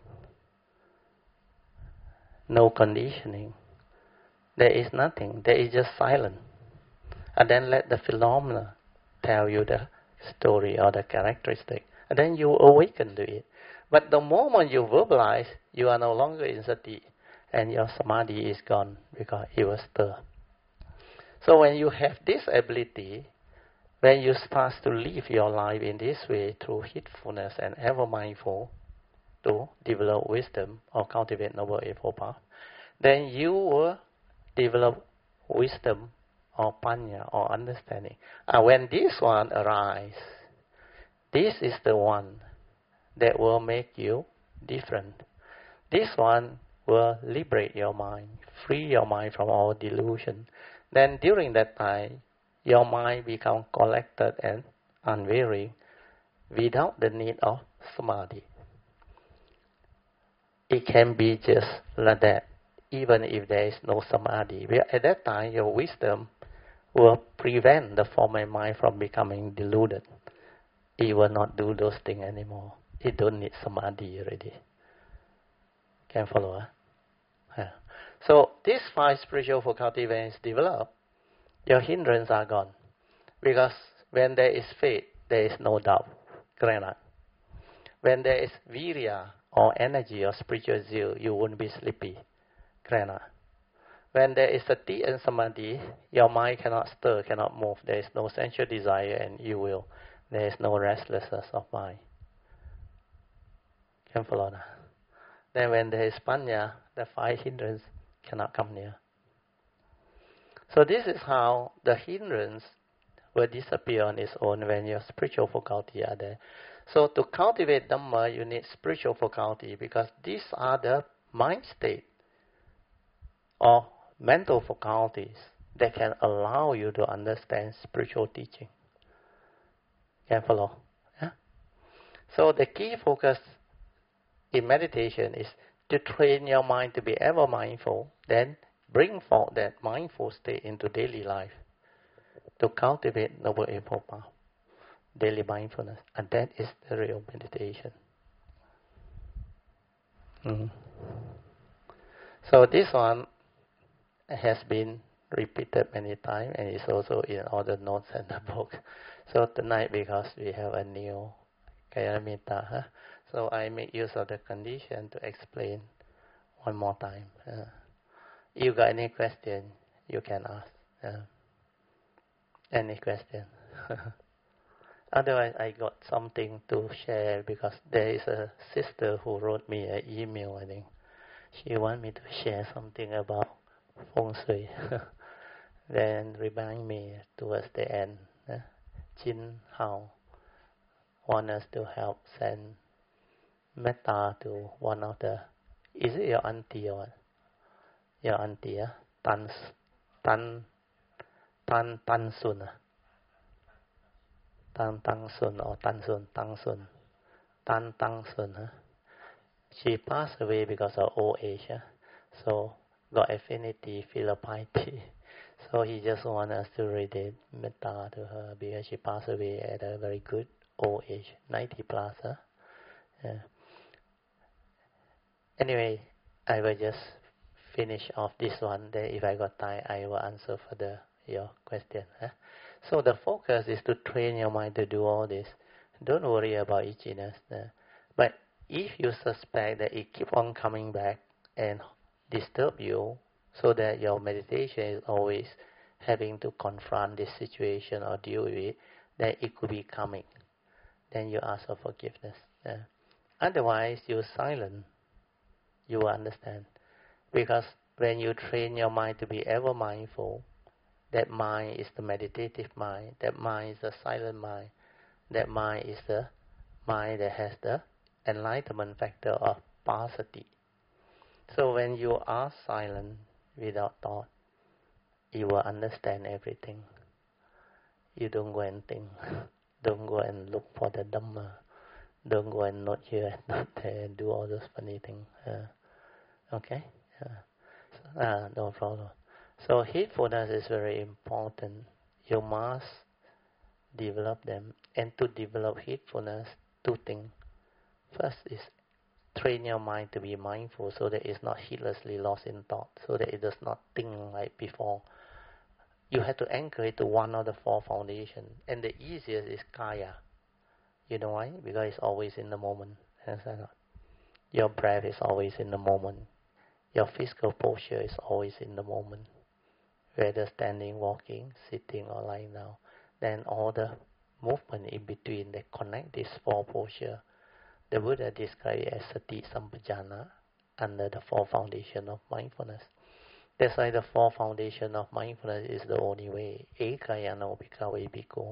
[SPEAKER 1] no conditioning. There is nothing. There is just silence. And then let the phenomena tell you the story or the characteristic. And then you awaken to it. But the moment you verbalize, you are no longer in sati. And your samadhi is gone because it was stirred. So when you have this ability, when you start to live your life in this way through heedfulness and ever mindful to develop wisdom or cultivate Noble Eightfold Path, then you will develop wisdom or panya or understanding. And when this one arises, this is the one that will make you different. This one will liberate your mind, free your mind from all delusion. Then during that time, your mind becomes collected and unwavering without the need of samadhi. It can be just like that, even if there is no samadhi. At that time, your wisdom will prevent the former mind from becoming deluded. It will not do those things anymore. It don't need samadhi already. Can follow? Huh? Yeah. So these five spiritual faculty, when it's developed, your hindrances are gone. Because when there is faith, there is no doubt. Correct? When there is virya or energy or spiritual zeal, you won't be sleepy. Correct? When there is sati and samadhi, your mind cannot stir, cannot move. There is no sensual desire and you will. There is no restlessness of mind. Can follow that? Then when there is panya, the five hindrances cannot come near. So this is how the hindrance will disappear on its own when your spiritual faculty are there. So to cultivate Dhamma, you need spiritual faculty because these are the mind state or mental faculties that can allow you to understand spiritual teaching. Can follow? Yeah? So the key focus in meditation is to train your mind to be ever mindful, then bring forth that mindful state into daily life to cultivate Noble Eightfold Path, daily mindfulness. And that is the real meditation. Mm-hmm. So this one has been repeated many times and is also in all the notes and the book. So tonight, because we have a new Kayalamita, huh? So I make use of the condition to explain one more time. Uh, you got any question, you can ask. Uh, any question? Otherwise, I got something to share because there is a sister who wrote me an email, I think. She wants me to share something about Feng Shui. Then remind me towards the end. Uh, Jin Hao want us to help send metta to one of the, is it your auntie or what? Your auntie, uh, Tan, Tan, Tan, Tan Sun, uh? Tan Tang Sun or Tan Sun, Tang Sun, Tan Tang Sun. Huh? She passed away because of old age, huh? So got affinity, feel a piety. So he just wants us to read it, metta to her because she passed away at a very good old age, ninety plus. Huh? Yeah. Anyway, I will just finish off this one. Then if I got time, I will answer for the your question. Huh? So the focus is to train your mind to do all this. Don't worry about itchiness. Huh? But if you suspect that it keep on coming back and disturb you, so that your meditation is always having to confront this situation or deal with it, then it could be coming. Then you ask for forgiveness. Yeah. Otherwise, you're silent. You will understand. Because when you train your mind to be ever mindful, that mind is the meditative mind, that mind is the silent mind, that mind is the mind that has the enlightenment factor of passaddhi. So when you are silent without thought, you will understand everything. You don't go and think. Don't go and look for the Dhamma. Don't go and not here and not there and do all those funny things. Uh, okay? Uh, so, uh, no problem. So heedfulness is very important. You must develop them. And to develop heedfulness, two things. First is train your mind to be mindful so that it's not heedlessly lost in thought, so that it does not think like before. You have to anchor it to one of the four foundations. And the easiest is kaya. You know why? Because it's always in the moment. Understand? Your breath is always in the moment. Your physical posture is always in the moment. Whether standing, walking, sitting or lying down. Then all the movement in between that connect these four postures. The Buddha described it as sati sampajana under the four foundations of mindfulness. That's why the four foundations of mindfulness is the only way. Ekayano bhikkhave bhikkhu.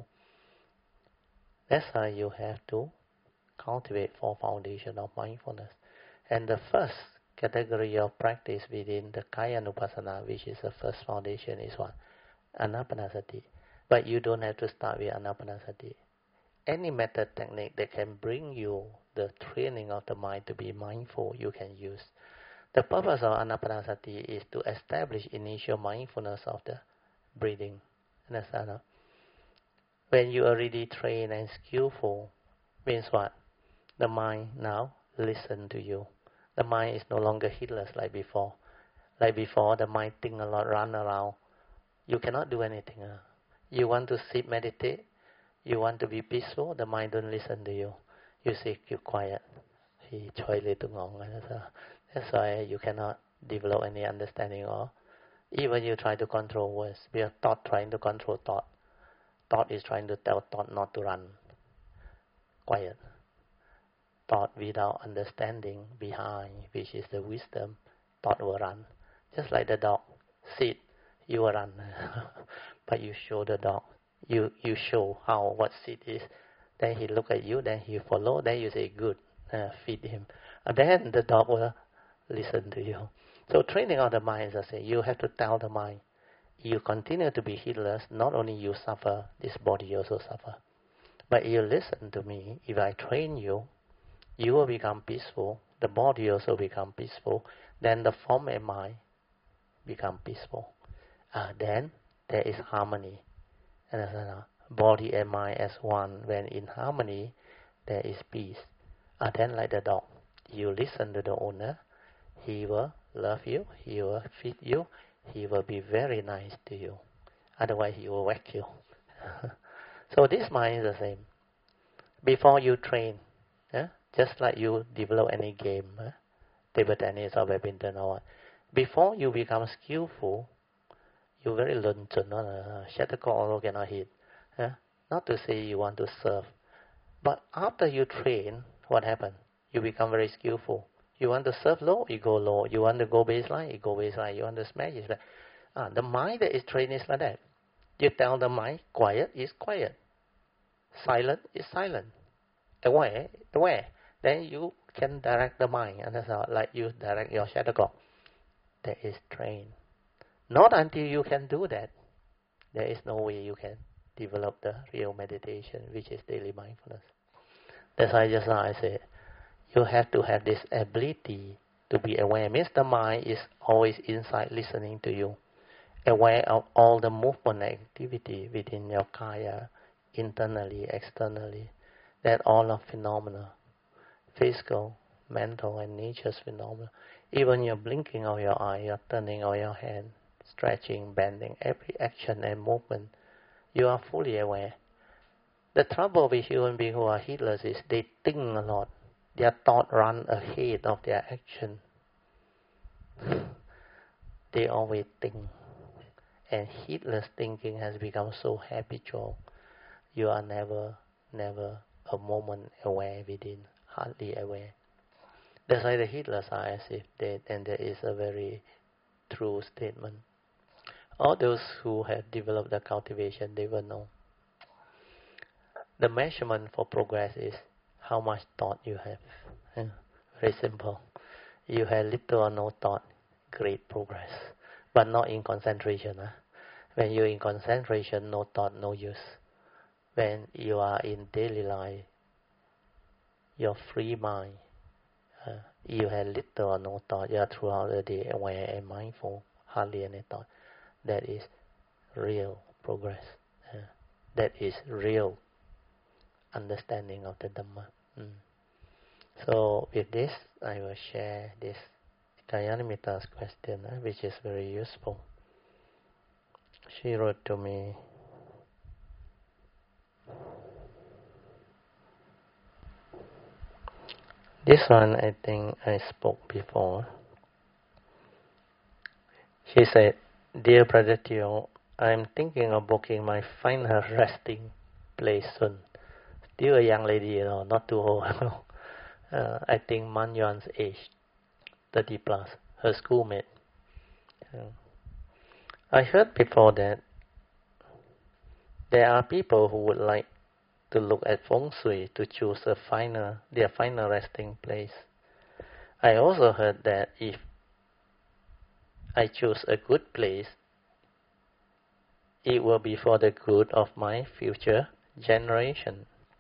[SPEAKER 1] That's why you have to cultivate four foundations of mindfulness. And the first category of practice within the Kayanupassana, which is the first foundation, is what? Anapanasati. But you don't have to start with Anapanasati. Any method technique that can bring you the training of the mind to be mindful, you can use. The purpose of Anapanasati is to establish initial mindfulness of the breathing. Understand? When you are already trained and skillful, means what? The mind now listen to you. The mind is no longer heedless like before. Like before, the mind think a lot, run around. You cannot do anything. Uh. You want to sit, meditate. You want to be peaceful. The mind don't listen to you. You say, keep quiet. He choi le tu ngong. That's why you cannot develop any understanding. Or even you try to control words. We are thought trying to control thought. Thought is trying to tell thought not to run. Quiet. Thought without understanding behind, which is the wisdom, thought will run. Just like the dog. Sit, you will run. But you show the dog. You you show how, what sit is. Then he look at you, then he follow. Then you say, good, uh, feed him. And then the dog will listen to you. So training of the mind, as I say, you have to tell the mind, you continue to be heedless, not only you suffer, this body also suffer. But you listen to me, if I train you, you will become peaceful, the body also become peaceful, then the form and mind become peaceful. Uh, then there is harmony. And uh, body and mind as one, when in harmony, there is peace. Uh, then like the dog, you listen to the owner, he will love you, he will feed you, he will be very nice to you. Otherwise he will whack you. So this mind is the same. Before you train, eh, just like you develop any game, eh, table tennis or badminton or what, before you become skillful, you very learn to know, uh, shuttlecock also cannot hit. Eh? Not to say you want to serve. But after you train, what happens? You become very skillful. You want to serve low, you go low. You want to go baseline, you go baseline. You want to smash, you smash. Ah, the mind that is trained is like that. You tell the mind, quiet is quiet. Silent is silent. Aware, aware. Then you can direct the mind. And that's how, like you direct your shuttlecock. That is trained. Not until you can do that, there is no way you can develop the real meditation, which is daily mindfulness. That's why just now I said, you have to have this ability to be aware. Means the mind is always inside listening to you, aware of all the movement activity within your kaya, internally, externally, that all of phenomena, physical, mental, and nature's phenomena. Even your blinking of your eye, your turning of your hand, stretching, bending, every action and movement, you are fully aware. The trouble with human beings who are heedless is they think a lot. Their thought run ahead of their action. They always think. And heedless thinking has become so habitual. You are never, never a moment aware within, hardly aware. That's why the heedless are as if dead, and that is a very true statement. All those who have developed the cultivation, they will know. The measurement for progress is how much thought you have. Yeah, very simple. You have little or no thought, great progress. But not in concentration. Huh? When you're in concentration, no thought, no use. When you are in daily life, your free mind, uh, you have little or no thought. You are throughout the day aware and mindful, hardly any thought. That is real progress. Uh, that is real understanding of the Dhamma. Mm. So with this, I will share this Kayanamitta's question, uh, which is very useful. She wrote to me, this one I think I spoke before. She said, Dear Brother Teo, I am thinking of booking my final resting place soon. Still a young lady, you know, not too old. uh, I think Man Yuan's age, thirty plus, her schoolmate. Uh, I heard before that there are people who would like to look at feng shui to choose a final, their final resting place. I also heard that if I choose a good place, it will be for the good of my future generation.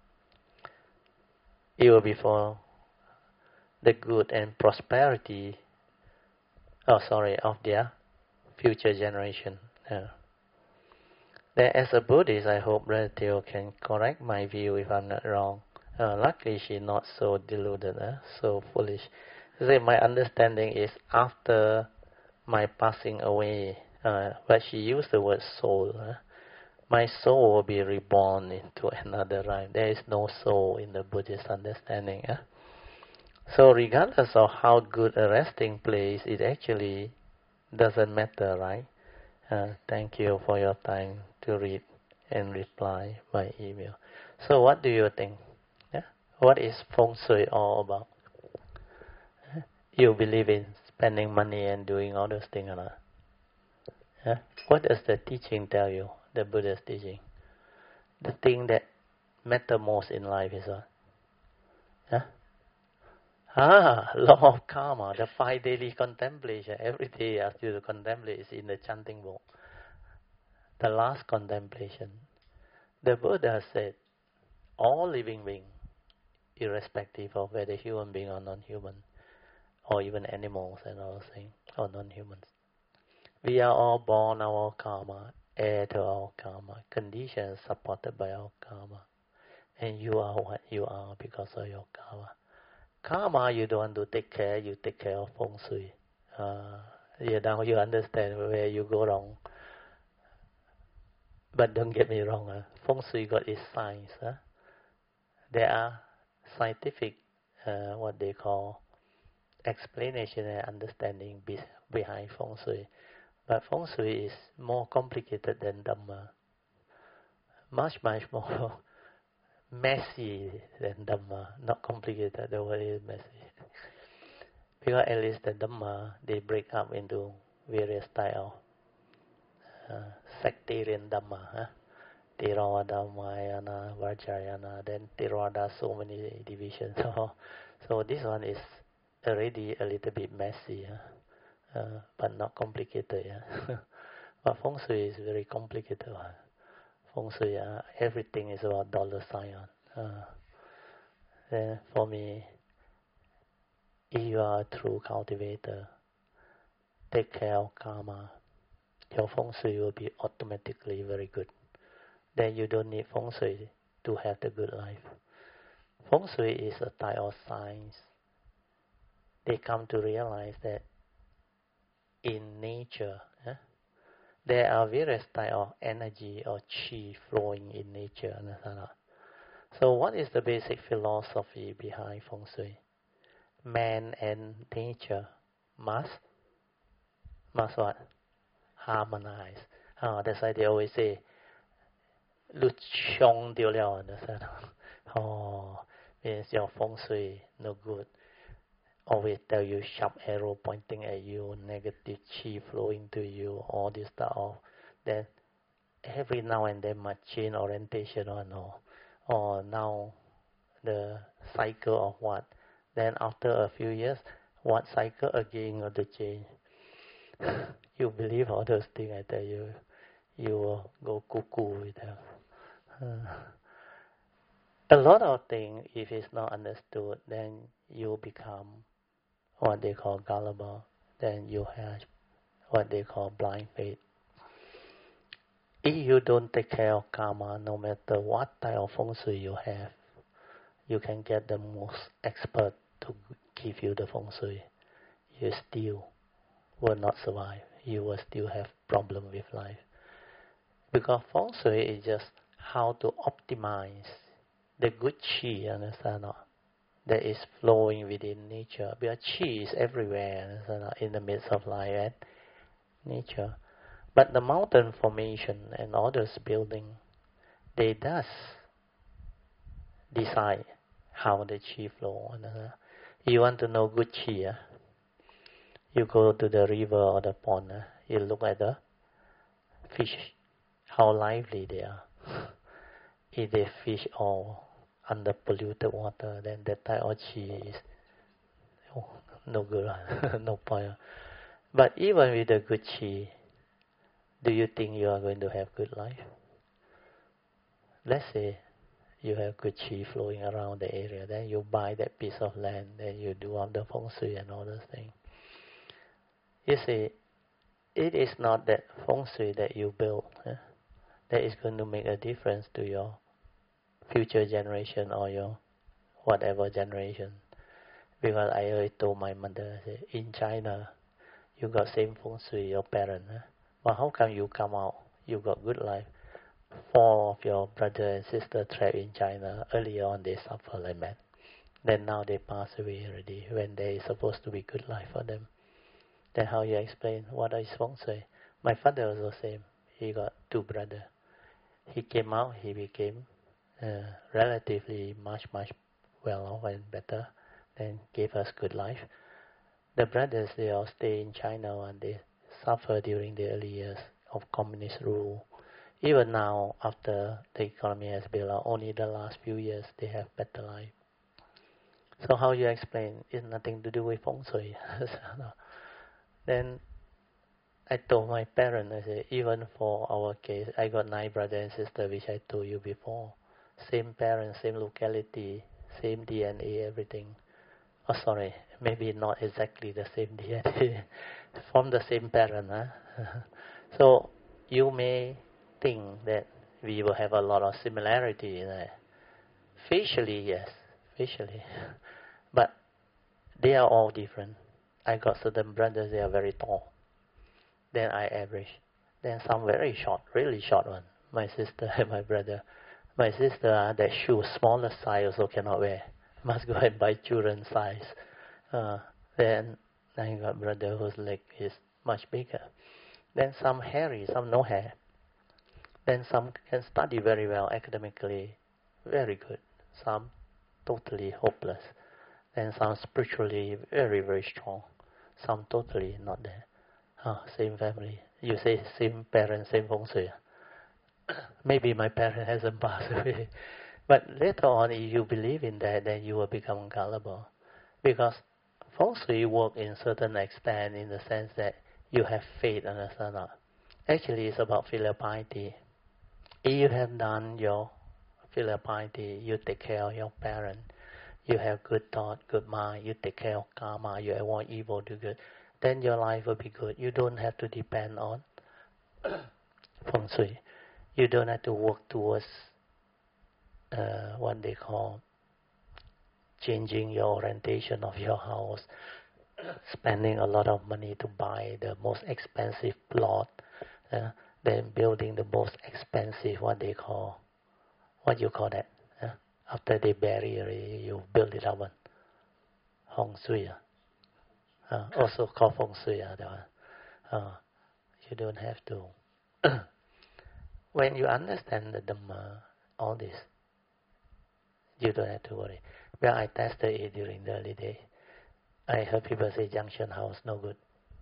[SPEAKER 1] It will be for the good and prosperity, oh sorry, of their future generation. Uh, then as a Buddhist, I hope Brother Teo can correct my view if I'm not wrong. Uh, luckily, she's not so deluded, uh, so foolish. So my understanding is after my passing away, uh, but she used the word soul. Huh? My soul will be reborn into another life. There is no soul in the Buddhist understanding. Huh? So regardless of how good a resting place, it actually doesn't matter, right? Uh, thank you for your time to read and reply by email. So what do you think? Yeah? What is Feng Shui all about? You believe in spending money and doing all those things or not? Yeah? What does the teaching tell you, the Buddha's teaching? The thing that matter most in life is what? Yeah? Ah, law of karma, the five daily contemplation. Every day I ask you to contemplate is in the chanting book. The last contemplation. The Buddha said, all living beings, irrespective of whether human being or non-human, or even animals and all those things, or non-humans, we are all born our karma, heir to our karma, conditions supported by our karma. And you are what you are because of your karma. Karma, you don't want to take care, you take care of Feng Shui. Uh, you now you understand where you go wrong. But don't get me wrong, uh, Feng Shui got its science. Huh? There are scientific, uh, what they call, explanation and understanding be- behind Feng Shui. But Feng Shui is more complicated than Dhamma. Much, much more messy than Dhamma. Not complicated, the word is messy. Because at least the Dhamma, they break up into various styles. Uh, sectarian Dhamma. Huh? Theravada, Mahayana, Vajrayana, then Theravada, so many divisions. So, so this one is already a little bit messy, huh? uh, but not complicated. Yeah? But Feng Shui is very complicated. Huh? Feng Shui, uh, everything is about dollar sign. Uh, then for me, if you are a true cultivator, take care of karma, your Feng Shui will be automatically very good. Then you don't need Feng Shui to have the good life. Feng Shui is a type of science. They come to realize that in nature, eh, there are various types of energy or chi flowing in nature. So what is the basic philosophy behind Feng Shui? Man and nature must, must what? Harmonize. Oh, that's why they always say, 路穷丢了, understand? Oh, means your Feng Shui no good. Always tell you sharp arrow pointing at you, negative chi flowing to you, all this stuff. Then every now and then must change orientation or no. Or now the cycle of what? Then after a few years, what cycle again of the change? You believe all those things, I tell you, you will go cuckoo with them. Uh, a lot of things, if it's not understood, then you become what they call gullible. Then you have what they call blind faith. If you don't take care of karma, no matter what type of Feng Shui you have, you can get the most expert to give you the Feng Shui. You still will not survive. You will still have problem with life. Because Feng Shui is just how to optimize the good chi, understand not? That is flowing within nature. Because chi is everywhere, understand not? In the midst of life and nature. But the mountain formation and all those buildings, they does decide how the chi flow. Understand? You want to know good chi, uh, you go to the river or the pond, uh, you look at the fish, how lively they are. If they fish all under polluted water, then that type of chi is oh, no good, no point. But even with the good chi, do you think you are going to have good life? Let's say you have good chi flowing around the area, then you buy that piece of land, then you do up the Feng Shui and all those things. You see, it is not that Feng Shui that you build eh, that is going to make a difference to your future generation or your whatever generation. Because I always told my mother, in China, you got same feng shui your parent, huh? But how come you come out, you got good life? Four of your brother and sister trapped in China, earlier on they suffer like mad. Then now they pass away already, when they supposed to be good life for them. Then how you explain, what is feng shui? My father was the same, he got two brothers. He came out, he became uh, relatively much, much well off and better, then gave us good life. The brothers, they all stay in China and they suffer during the early years of communist rule. Even now, after the economy has built up, only the last few years they have better life. So how you explain? It's nothing to do with feng shui. Then I told my parents, I said, even for our case, I got nine brothers and sisters, which I told you before. Same parents, same locality, same D N A, everything. Oh, sorry, maybe not exactly the same D N A, from the same parent. Huh? So you may think that we will have a lot of similarity in it. Facially, yes, facially. But they are all different. I got certain brothers, they are very tall. Then I average. Then some very short, really short one. My sister and my brother. My sister, uh, that shoe, smaller size also cannot wear. Must go and buy children's size. Uh, then I got brother whose leg is much bigger. Then some hairy, some no hair. Then some can study very well academically, very good. Some totally hopeless. Then some spiritually very, very strong. Some totally not there. Oh, same family. You say same parents, same feng shui. Maybe my parent hasn't passed away. But later on, if you believe in that, then you will become gullible. Because feng shui work in certain extent in the sense that you have faith, understand not? Actually, it's about filial piety. If you have done your filial piety, you take care of your parent. You have good thought, good mind, you take care of karma, you avoid evil, do good. Then your life will be good. You don't have to depend on feng shui. You don't have to work towards uh, what they call changing your orientation of your house, spending a lot of money to buy the most expensive plot, uh, then building the most expensive, what they call, what you call that? Uh, after they bury it, you build it up. Feng shui. Uh, also called feng shui. Uh, that one. Uh, you don't have to. When you understand the Dhamma, all this, you don't have to worry. Well, I tested it during the early day. I heard people say junction house, no good.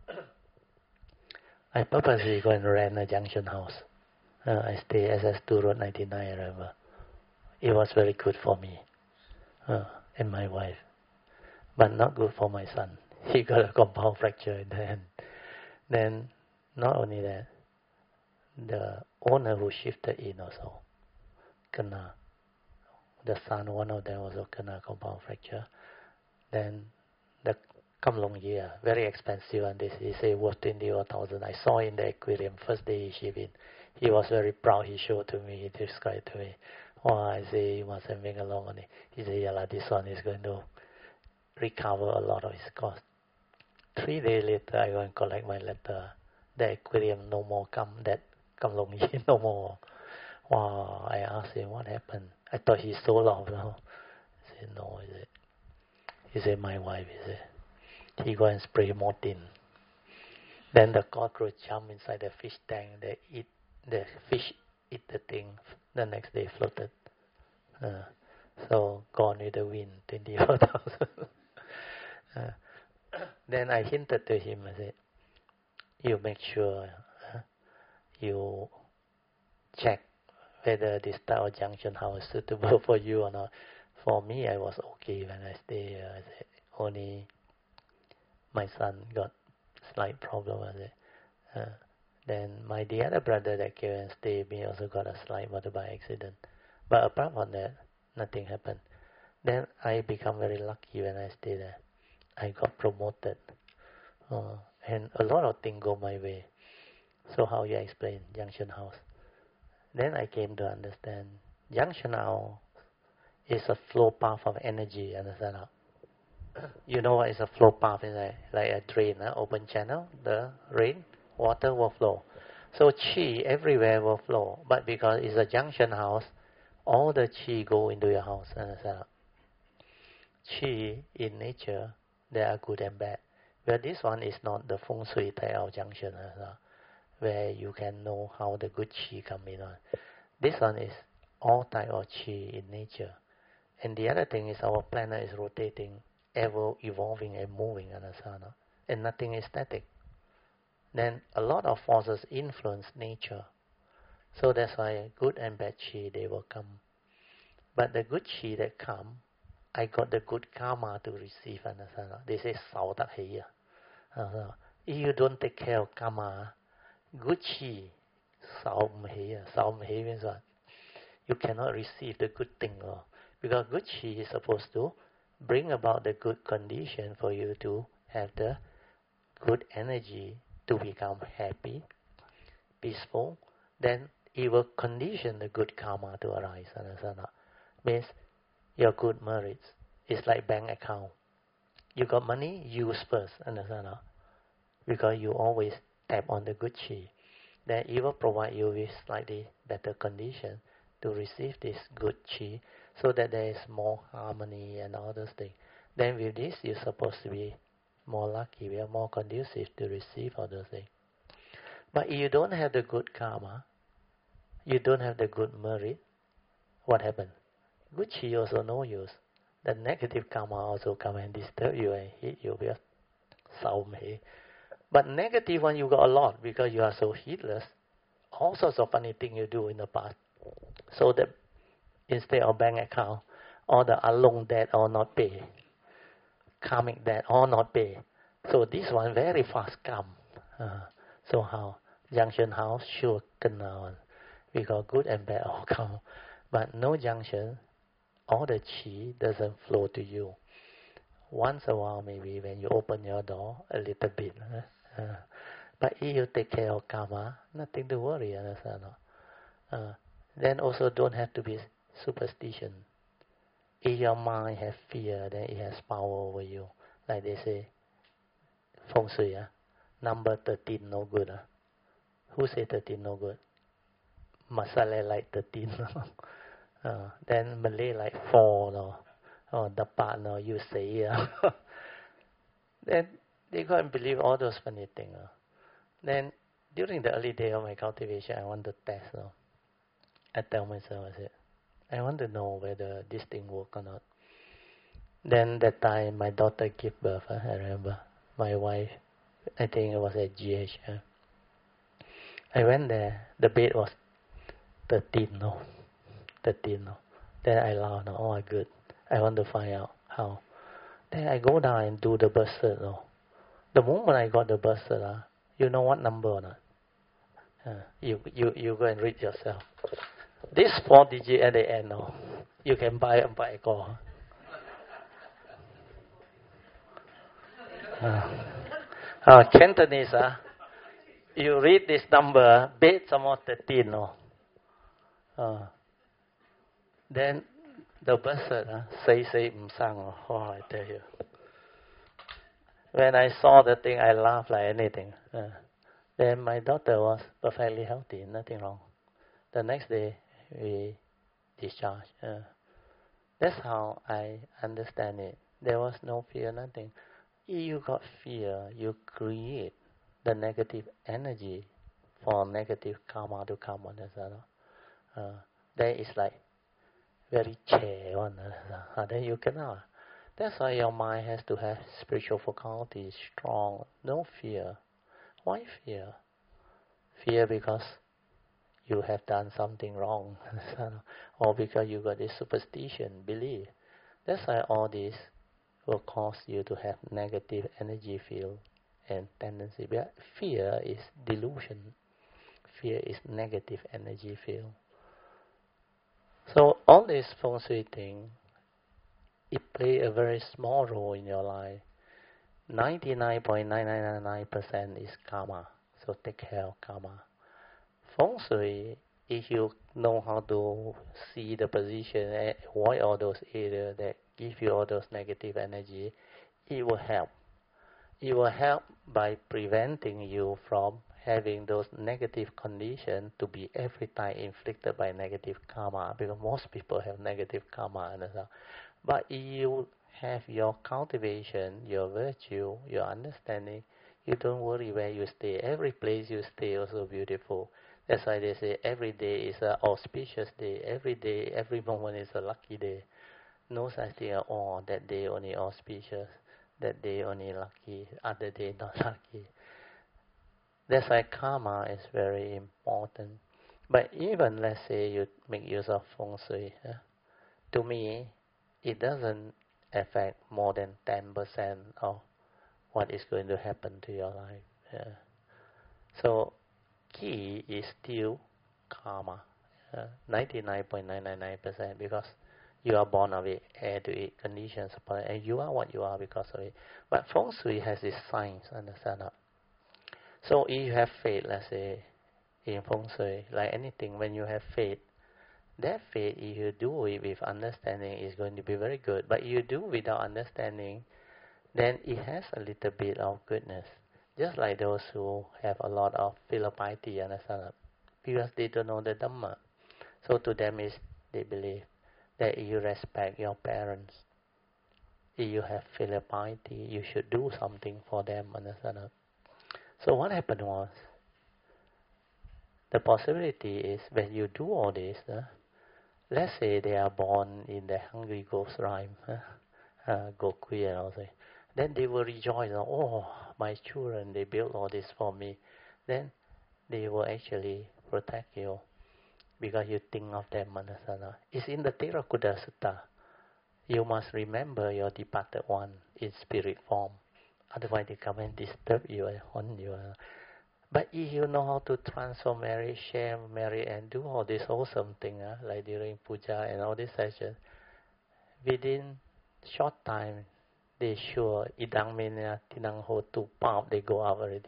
[SPEAKER 1] I purposely go and rent a junction house. Uh, I stay S S two Road ninety-nine, I remember. It was very good for me uh, and my wife. But not good for my son. He got a compound fracture in the hand. Then, not only that, the owner who shifted in also kena. The son, one of them also kena compound fracture. Then the Kamlong year, very expensive, and this he say worth twenty or thousand. I saw in the aquarium first day he shipped in. He was very proud. He showed to me. He described to me. Oh, I say you must have been along on it. He said, yeah, like this one is going to recover a lot of his cost. Three days later, I go and collect my letter. The aquarium no more come. That Kamlong year no more. Wow, I asked him what happened. I thought he sold off now. He said, no, is it? He said, my wife, he said. He go and spray Mortin. Then the cockroach jump inside the fish tank. They eat, the fish eat the thing. The next day floated. Uh, so gone with the wind, twenty-four thousand. uh, then I hinted to him, I said, you make sure uh, you check whether this type of junction house is suitable for you or not. For me, I was okay when I stay here. I said, only my son got slight problem with it. Uh, then my the other brother that came and stayed with me also got a slight motorbike accident. But apart from that, nothing happened. Then I become very lucky when I stay there. I got promoted. Uh, and a lot of things go my way. So how you explain junction house? Then I came to understand junction house is a flow path of energy, understand? you know what is a flow path? Is like, like a drain, uh, open channel, the rain, water will flow. So chi everywhere will flow, but because it's a junction house, all the chi go into your house. Understand? Chi in nature, there are good and bad. But this one is not the feng shui type of junction, uh, where you can know how the good chi come in on. This one is all type of chi in nature. And the other thing is our planet is rotating, ever evolving and moving, understand? And nothing is static. Then a lot of forces influence nature. So that's why good and bad chi, they will come. But the good chi that come, I got the good karma to receive, understand? They say, sao tak hei. If you don't take care of karma, good chi, sao hei. Sao hei means what? You cannot receive the good thing. Because good chi is supposed to bring about the good condition for you to have the good energy to become happy, peaceful. Then it will condition the good karma to arise, understand? Means your good merits. It's like bank account. You got money, use first, understand? Because you always tap on the good chi. Then it will provide you with slightly better condition to receive this good chi, so that there is more harmony and all those things. Then with this, you're supposed to be more lucky, we are more conducive to receive all those things. But if you don't have the good karma, you don't have the good merit, what happens? Good chi also no use. The negative karma also come and disturb you and hit you with sao mei. But negative one you got a lot because you are so heedless. All sorts of funny things you do in the past. So that instead of bank account, all the along debt all not pay. Karmic debt all not pay. So this one very fast come. Uh, so how? Junction house sure kena one. Because good and bad all come. But no junction, all the chi doesn't flow to you. Once a while maybe when you open your door a little bit. Uh, uh, but if you take care of karma, nothing to worry, understand? Uh, then also don't have to be superstition. If your mind has fear, then it has power over you. Like they say, feng shui, uh, number thirteen no good. Uh. Who say thirteen no good? Masala like thirteen. uh, then Malay like four. No? Oh, the partner you say. Uh. Then they go and believe all those funny things. Uh. Then during the early day of my cultivation, I want to test. Uh. I tell myself, I said, I want to know whether this thing work or not. Then that time my daughter gave birth, uh, I remember. My wife, I think it was at G H. Uh. I went there, the bed was thirteen, no. thirteen, no. Then I laughed, no. Oh, good. I want to find out how. Then I go down and do the birth cert, no. The moment I got the birth cert, uh, you know what number or not? Uh, you, you, you go and read yourself. This four digit at the end, no. You can buy a bike or. Uh, uh, Cantonese, uh, you read this number, base some more thirteen, no. Uh, then the person uh, say say msang, oh, I tell you. When I saw the thing, I laughed like anything. Uh, then my daughter was perfectly healthy, nothing wrong. The next day, we discharged. Uh, that's how I understand it. There was no fear, nothing. If you got fear, you create the negative energy for negative karma to come on us. Uh, then it's like very chair one. Uh, then you cannot. That's why your mind has to have spiritual faculty strong. No fear. Why fear? Fear because you have done something wrong, or because you got this superstition, belief. That's why all this will cause you to have negative energy field and tendency. But fear is delusion. Fear is negative energy field. So all this feng shui thing, it play a very small role in your life. ninety-nine point nine nine nine nine percent is karma. So take care of karma. Feng shui, if you know how to see the position and avoid all those areas that give you all those negative energy, it will help. It will help by preventing you from having those negative conditions to be every time inflicted by negative karma, because most people have negative karma. But if you have your cultivation, your virtue, your understanding, you don't worry where you stay. Every place you stay is also beautiful. That's why they say every day is an auspicious day. Every day, every moment is a lucky day. No such thing at all. That day only auspicious. That day only lucky. Other day not lucky. That's why karma is very important. But even let's say you make use of feng shui, huh? To me, it doesn't affect more than ten percent of what is going to happen to your life. Yeah. So, key is still karma, uh, ninety-nine point nine nine nine percent, because you are born of it, heir to it, conditions upon it, and you are what you are because of it. But feng shui has its science, understand that? So if you have faith, let's say, in feng shui, like anything, when you have faith, that faith, if you do it with understanding, is going to be very good. But if you do without understanding, then it has a little bit of goodness. Just like those who have a lot of filial piety, understand? Because they don't know the Dhamma. So to them is, they believe that if you respect your parents, if you have filial piety, you should do something for them, understand? So what happened was, the possibility is when you do all this, uh, let's say they are born in the Hungry Ghost rhyme, uh, uh, Gokui and all that. Then they will rejoice, oh, my children, they built all this for me. Then they will actually protect you because you think of them, understand? It's in the Terakuta Sutta. You must remember your departed one in spirit form. Otherwise they come and disturb you and haunt you. But if you know how to transform merit, share merit, and do all this awesome thing, uh, like during puja and all these sessions, within short time, they sure idang minya tinang ho tu pop, they go out already.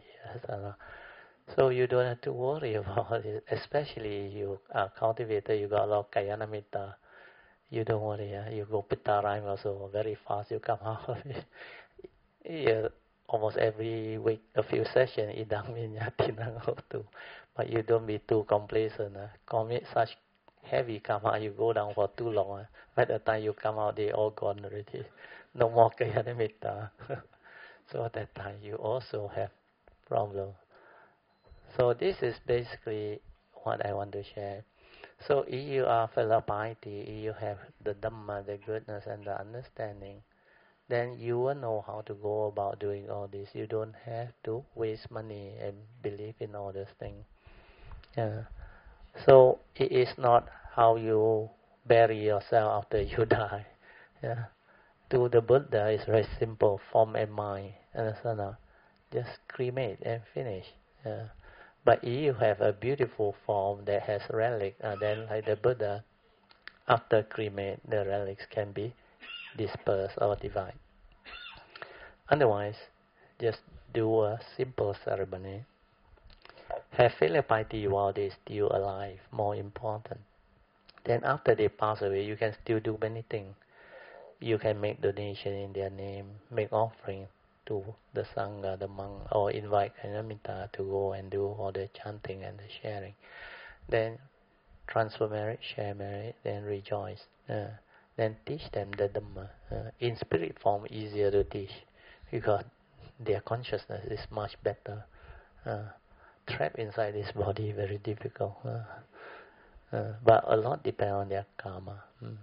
[SPEAKER 1] So you don't have to worry about it, especially you are cultivator, you got a lot of kayana metta. You don't worry, uh, you go pitta rhyme also very fast, you come out of it. Yeah, almost every week, a few sessions, idang minya tinang ho tu. But you don't be too complacent. Uh. Commit such heavy karma, you go down for too long. Uh. By the time you come out, they all gone already. No more kayanamitta. So at that time, you also have problem. So this is basically what I want to share. So if you are filial piety, if you have the Dhamma, the goodness and the understanding, then you will know how to go about doing all this. You don't have to waste money and believe in all these things. Yeah. So it is not how you bury yourself after you die. Yeah. To the Buddha is very simple, form and mind. Understand? Just cremate and finish. Yeah. But if you have a beautiful form that has relic, uh, then like the Buddha, after cremate, the relics can be dispersed or divided. Otherwise, just do a simple ceremony. Have filial piety while they still alive, more important. Then after they pass away, you can still do many things. You can make donation in their name, make offering to the Sangha, the monk, or invite Kanyamitta to go and do all the chanting and the sharing. Then transfer merit, share merit, then rejoice. Uh, then teach them the Dhamma. Uh, in spirit form, easier to teach because their consciousness is much better. Uh, trapped inside this body, very difficult. Uh, uh, but a lot depends on their karma. Mm.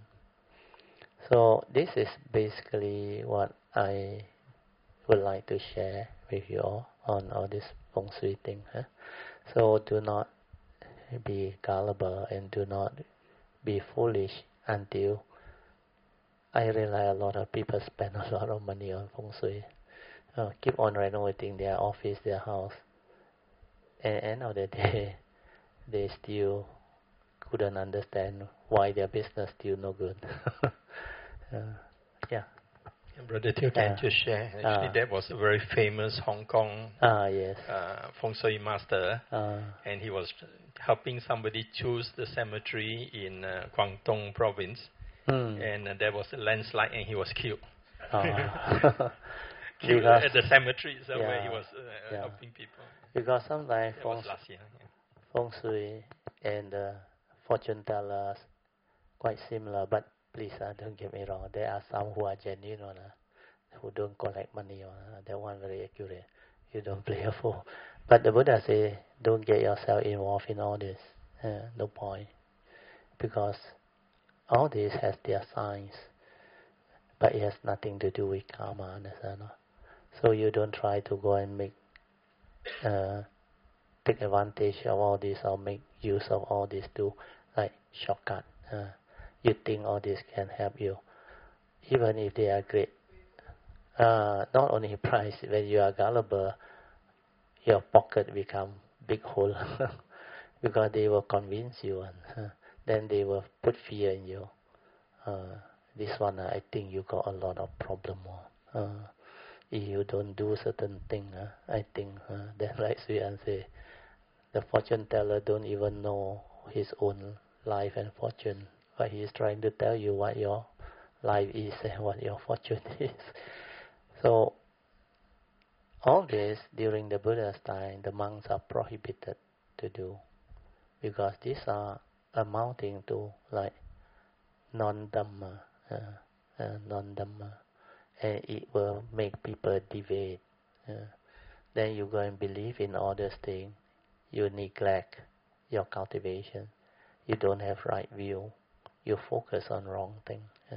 [SPEAKER 1] So this is basically what I would like to share with you all on all this feng shui thing. Huh? So do not be gullible and do not be foolish until I realize a lot of people spend a lot of money on feng shui. Uh, keep on renovating their office, their house. And at the end of the day, they still couldn't understand why their business still no good. uh, yeah.
[SPEAKER 4] Brother Teo, can
[SPEAKER 1] uh,
[SPEAKER 4] just share? Actually, uh, that was a very famous Hong Kong
[SPEAKER 1] uh, yes.
[SPEAKER 4] uh, feng shui master,
[SPEAKER 1] uh,
[SPEAKER 4] and he was helping somebody choose the cemetery in uh, Guangdong province,
[SPEAKER 1] hmm.
[SPEAKER 4] and uh, there was a landslide, and he was killed.
[SPEAKER 1] Oh.
[SPEAKER 4] Killed
[SPEAKER 1] Because-
[SPEAKER 4] at the cemetery somewhere he
[SPEAKER 1] yeah,
[SPEAKER 4] was uh,
[SPEAKER 1] yeah.
[SPEAKER 4] helping people.
[SPEAKER 1] Because sometimes
[SPEAKER 4] That
[SPEAKER 1] feng,
[SPEAKER 4] was last year. Yeah.
[SPEAKER 1] feng shui and uh, fortune tellers quite similar, but please uh, don't get me wrong. There are some who are genuine, uh, who don't collect money. Uh, that one very accurate. You don't play a fool. But the Buddha say, don't get yourself involved in all this. Uh, no point, because all this has their signs, but it has nothing to do with karma. Understand? No? So you don't try to go and make uh, take advantage of all this or make use of all this to like shortcut. Uh, you think all this can help you, even if they are great. Uh, not only price, when you are gullible, your pocket become big hole because they will convince you, and uh, then they will put fear in you. Uh, this one, uh, I think you got a lot of problem. Uh, if you don't do certain thing, uh, I think uh, then like Sui An say, the fortune teller don't even know his own life and fortune, but he is trying to tell you what your life is and what your fortune is. So all this during the Buddha's time, the monks are prohibited to do, because these are amounting to like non-dhamma, uh, uh, non-dhamma, and it will make people deviate. Uh, then you go and believe in all those things, you neglect your cultivation, you don't have right view, you focus on wrong thing. Uh.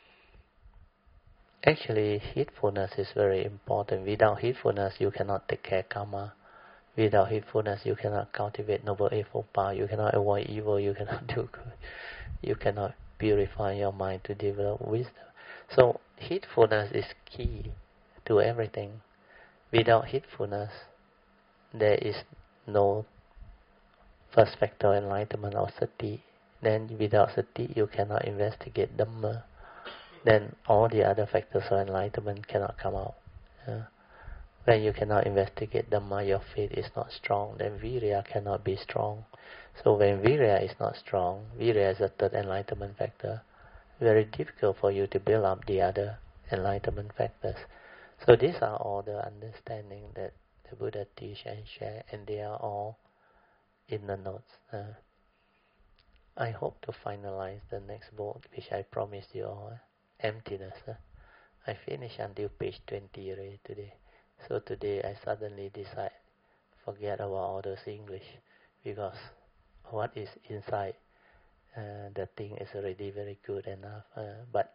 [SPEAKER 1] Actually, heedfulness is very important. Without heedfulness, you cannot take care karma. Without heedfulness, you cannot cultivate noble eightfold path. You cannot avoid evil. You cannot do good. You cannot purify your mind to develop wisdom. So, heedfulness is key to everything. Without heedfulness, there is no first factor enlightenment or sati. Then, without sati, you cannot investigate Dhamma. Then all the other factors of enlightenment cannot come out. Uh, when you cannot investigate Dhamma, your faith is not strong, then Virya cannot be strong. So when Virya is not strong, Virya is the third enlightenment factor, very difficult for you to build up the other enlightenment factors. So these are all the understanding that the Buddha teach and share, and they are all in the notes. Uh, I hope to finalize the next book, which I promised you all. Uh, Emptiness. Huh? I finished until page twenty already today. So today I suddenly decide, forget about all those English, because what is inside uh, the thing is already very good enough. Uh, but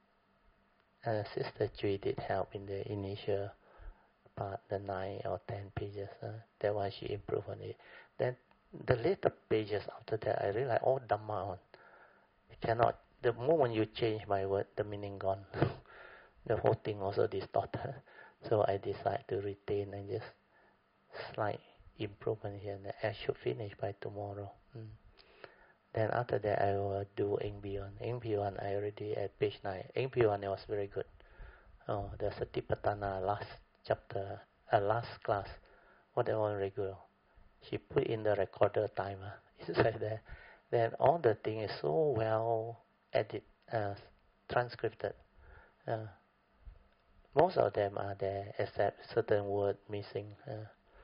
[SPEAKER 1] uh, Sister Chui did help in the initial part, the nine or ten pages. Uh, that one she improved on it. Then the later pages after that, I realized all Dhamma on. Cannot. The moment you change my word, the meaning gone. The whole thing also distorted. So I decide to retain and just slight improvement here and there. I should finish by tomorrow. Mm. Then after that, I will do Eng Beyond. Eng Beyond, I already at page nine. Eng Beyond was very good. Oh, the Satipatthana last chapter, uh, last class. What that one very good. She put in the recorder timer. It's like that. Then all the thing is so well edit, uh, transcribed. Uh, most of them are there, except certain word missing. Uh,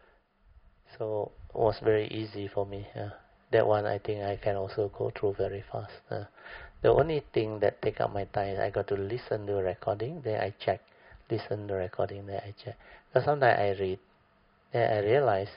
[SPEAKER 1] so it was very easy for me. Uh, that one I think I can also go through very fast. Uh, the only thing that take up my time is I got to listen to the recording, then I check. Listen to the recording, then I check. Because sometimes I read, then I realize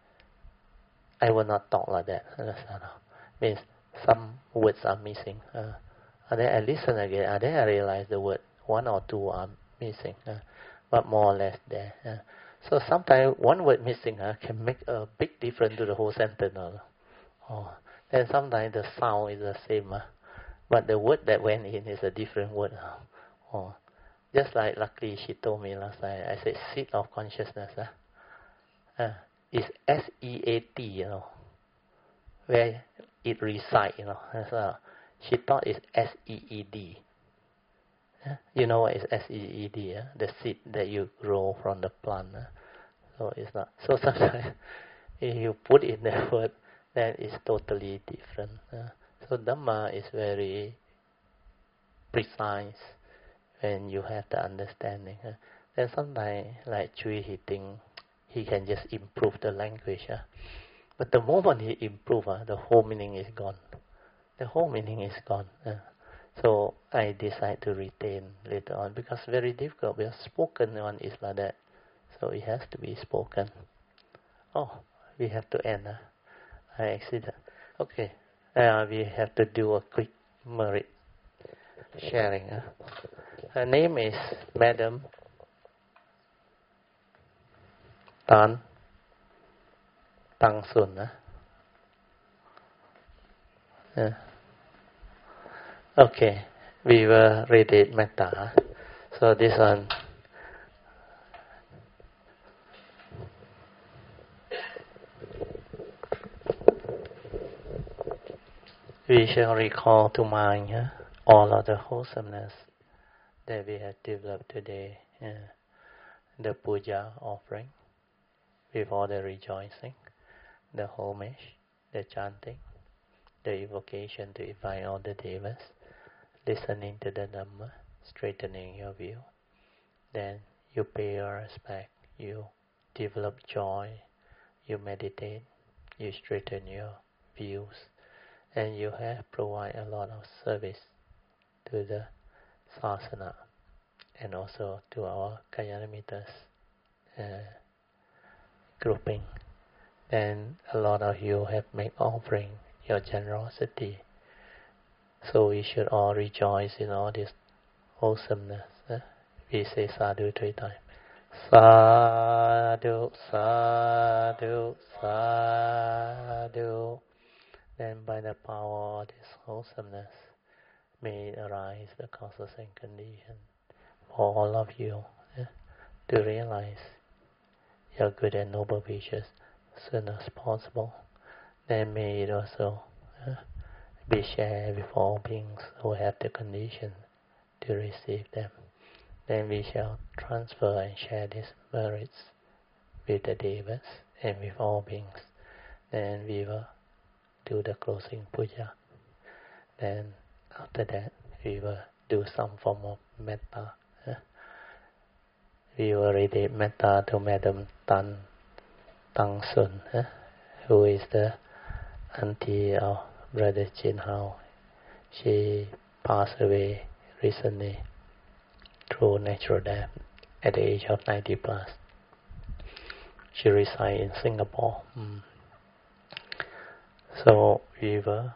[SPEAKER 1] I will not talk like that. Understand? Means some words are missing. Uh, and then I listen again, and then I realize the word, one or two are missing, uh, but more or less there. Uh. So sometimes one word missing uh, can make a big difference to the whole sentence. Uh. Oh. Then sometimes the sound is the same, uh, but the word that went in is a different word. Uh. Oh. Just like luckily she told me last night, I said seat of consciousness. Uh. Uh, it's S E A T, you know, where it resides, you know. So she thought it's S E E D. Uh, you know what is S E E D? Uh? The seed that you grow from the plant. Uh? So it's not. So sometimes if you put in the word, then it's totally different. Uh? So Dhamma is very precise, when you have the understanding. Huh? Then sometimes, like Chui, he think he can just improve the language. Huh? But the moment he improve, huh, the whole meaning is gone. The whole meaning is gone. Huh? So I decide to retain later on because very difficult. Because spoken one is like that, so it has to be spoken. Oh, we have to end. Huh? I accident. Okay, uh, we have to do a quick merit sharing. Huh? Her name is Madam Tan Tang Sun. Huh? Yeah. Okay, we will read it metta. So this one. We shall recall to mind uh, all of the wholesomeness that we have developed today. Uh, the puja offering, before the rejoicing, the homage, the chanting, the evocation to invite all the devas, listening to the Dhamma, straightening your view. Then you pay your respect, you develop joy, you meditate, you straighten your views, and you have provide a lot of service to the sasana and also to our Kalyanamittas uh, grouping. And a lot of you have made offering your generosity. So we should all rejoice in all this wholesomeness. Uh, we say sadhu three times. Sadhu, sadhu, sadhu. Then by the power of this wholesomeness, may it arise the causes and conditions for all of you eh, to realize your good and noble wishes as soon as possible. Then may it also eh, be shared with all beings who have the condition to receive them. Then we shall transfer and share these merits with the devas and with all beings. Then we will do the closing puja. Then after that, we will do some form of metta. Uh, we will read it metta to Madam Tan Tang Sun, uh, who is the auntie of Brother Chin Hao. She passed away recently through natural death at the age of ninety plus. She resides in Singapore. Mm. So we will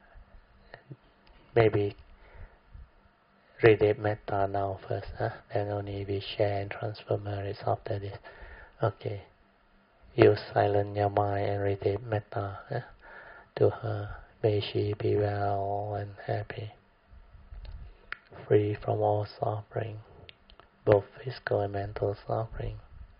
[SPEAKER 1] maybe read it metta now first, huh? Then only we share and transfer merits after this. Okay. You silence your mind and read it metta huh? To her. May she be well and happy, free from all suffering, both physical and mental suffering,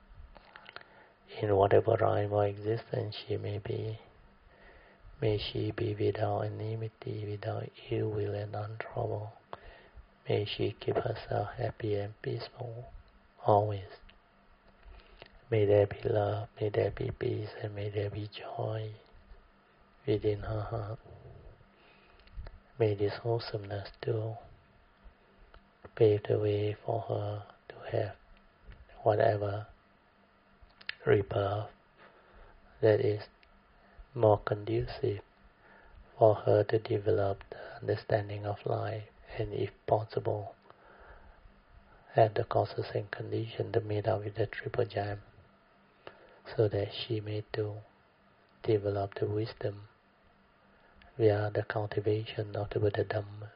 [SPEAKER 1] in whatever rhyme or existence she may be. May she be without enmity, without ill will and untroubled. May she keep herself happy and peaceful always. May there be love, may there be peace, and may there be joy within her heart. May this wholesomeness too pave the way for her to have whatever rebirth that is more conducive for her to develop the understanding of life, and if possible, have the causes and conditions to meet up with the triple jam, so that she may too develop the wisdom via the cultivation of the Buddha Dhamma.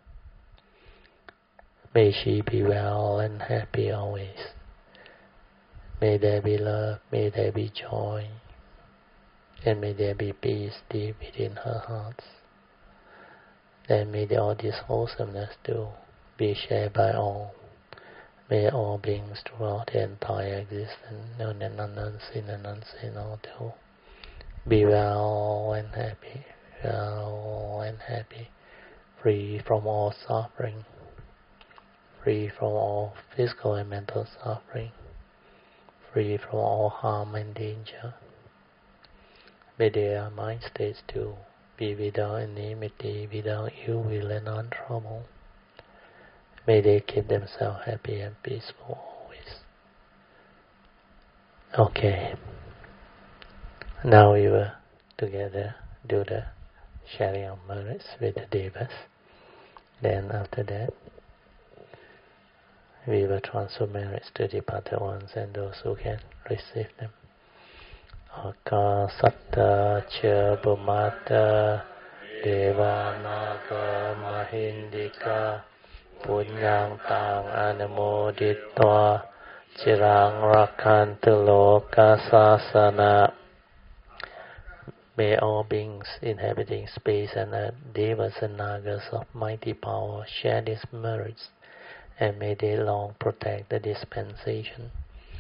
[SPEAKER 1] May she be well and happy always. May there be love, may there be joy, and may there be peace deep within her heart. Then may all this wholesomeness too be shared by all. May all beings throughout the entire existence, known and unseen and unseen, all too be well and happy, well and happy, free from all suffering, free from all physical and mental suffering, free from all harm and danger. May their mind states too be without enmity, without ill will and untroubled. May they keep themselves happy and peaceful always. Okay. Now we will together do the sharing of merits with the devas. Then after that, we will transfer merits to the departed ones and those who can receive them. Akasatta cha bhumata devanaga mahindika punyang tang anumoditva chirang rakantu loka sasana. May all beings inhabiting space and earth, devas and nagas of mighty power, share these merits, and may they long protect the dispensation.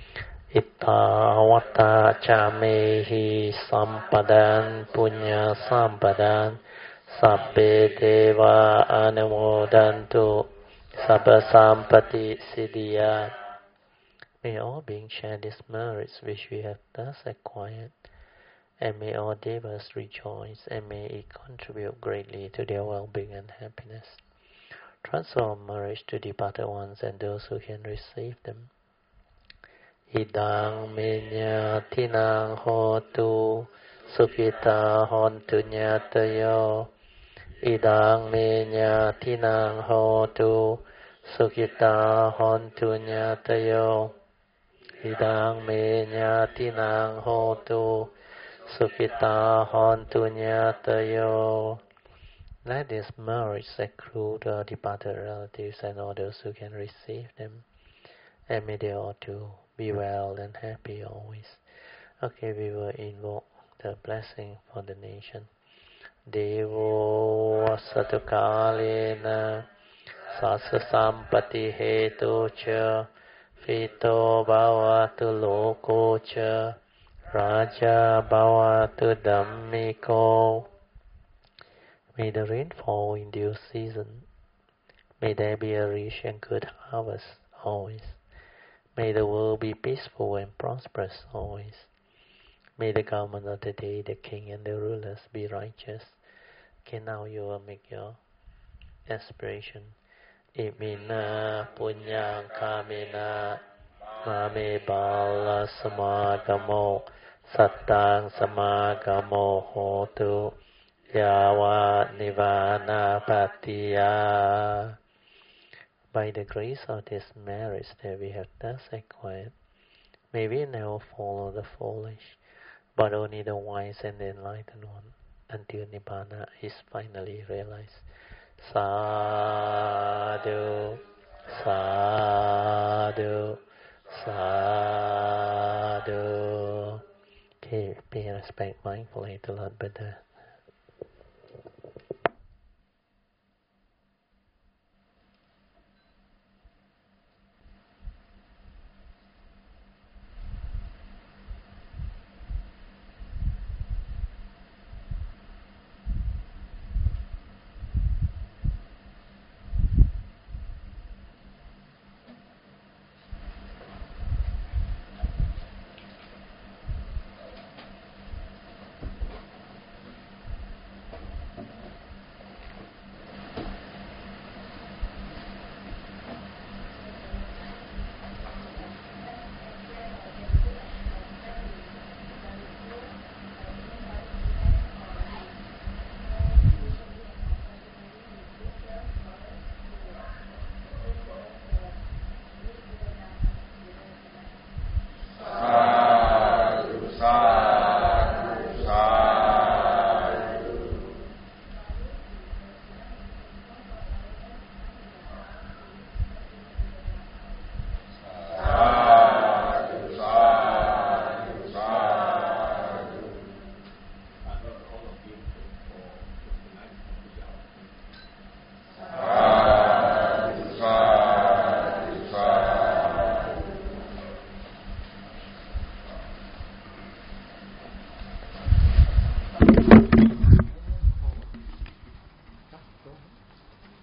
[SPEAKER 1] Ittavata chamehi sampadan punya sampadan sabbe deva anumodantu sabba sampati siddhya. May all beings share these merits which we have thus acquired, and may all devas rejoice, and may it contribute greatly to their well-being and happiness. Transfer marriage to departed ones and those who can receive them. Idang minya tinang hotu sukita hontu nyatayo. Idang minya tinang hotu sukita hontu nyatayo. Idang minya tinang hotu sukita hontu nyatayo. Let this marriage accrue to our departed relatives and all those who can receive them, and may they all too be well and happy always. Okay, we will invoke the blessing for the nation. Devo vasatukalena sasa sampati hetu cha fito bhavatu loko cha raja bhavatu dhammiko. May the rain fall in due season. May there be a rich and good harvest always. May the world be peaceful and prosperous always. May the government of the day, the king and the rulers be righteous. Okay, now you will make your aspiration. Imina punyang kamina mame bala samagamo sattang samagamo hotu yawa nivana patiya. By the grace of this marriage that we have thus acquired, may we never follow the foolish, but only the wise and the enlightened one, until Nibbana is finally realized. Sadhu, sadhu, sadhu. Okay, pay respect mindfully to Lord Buddha.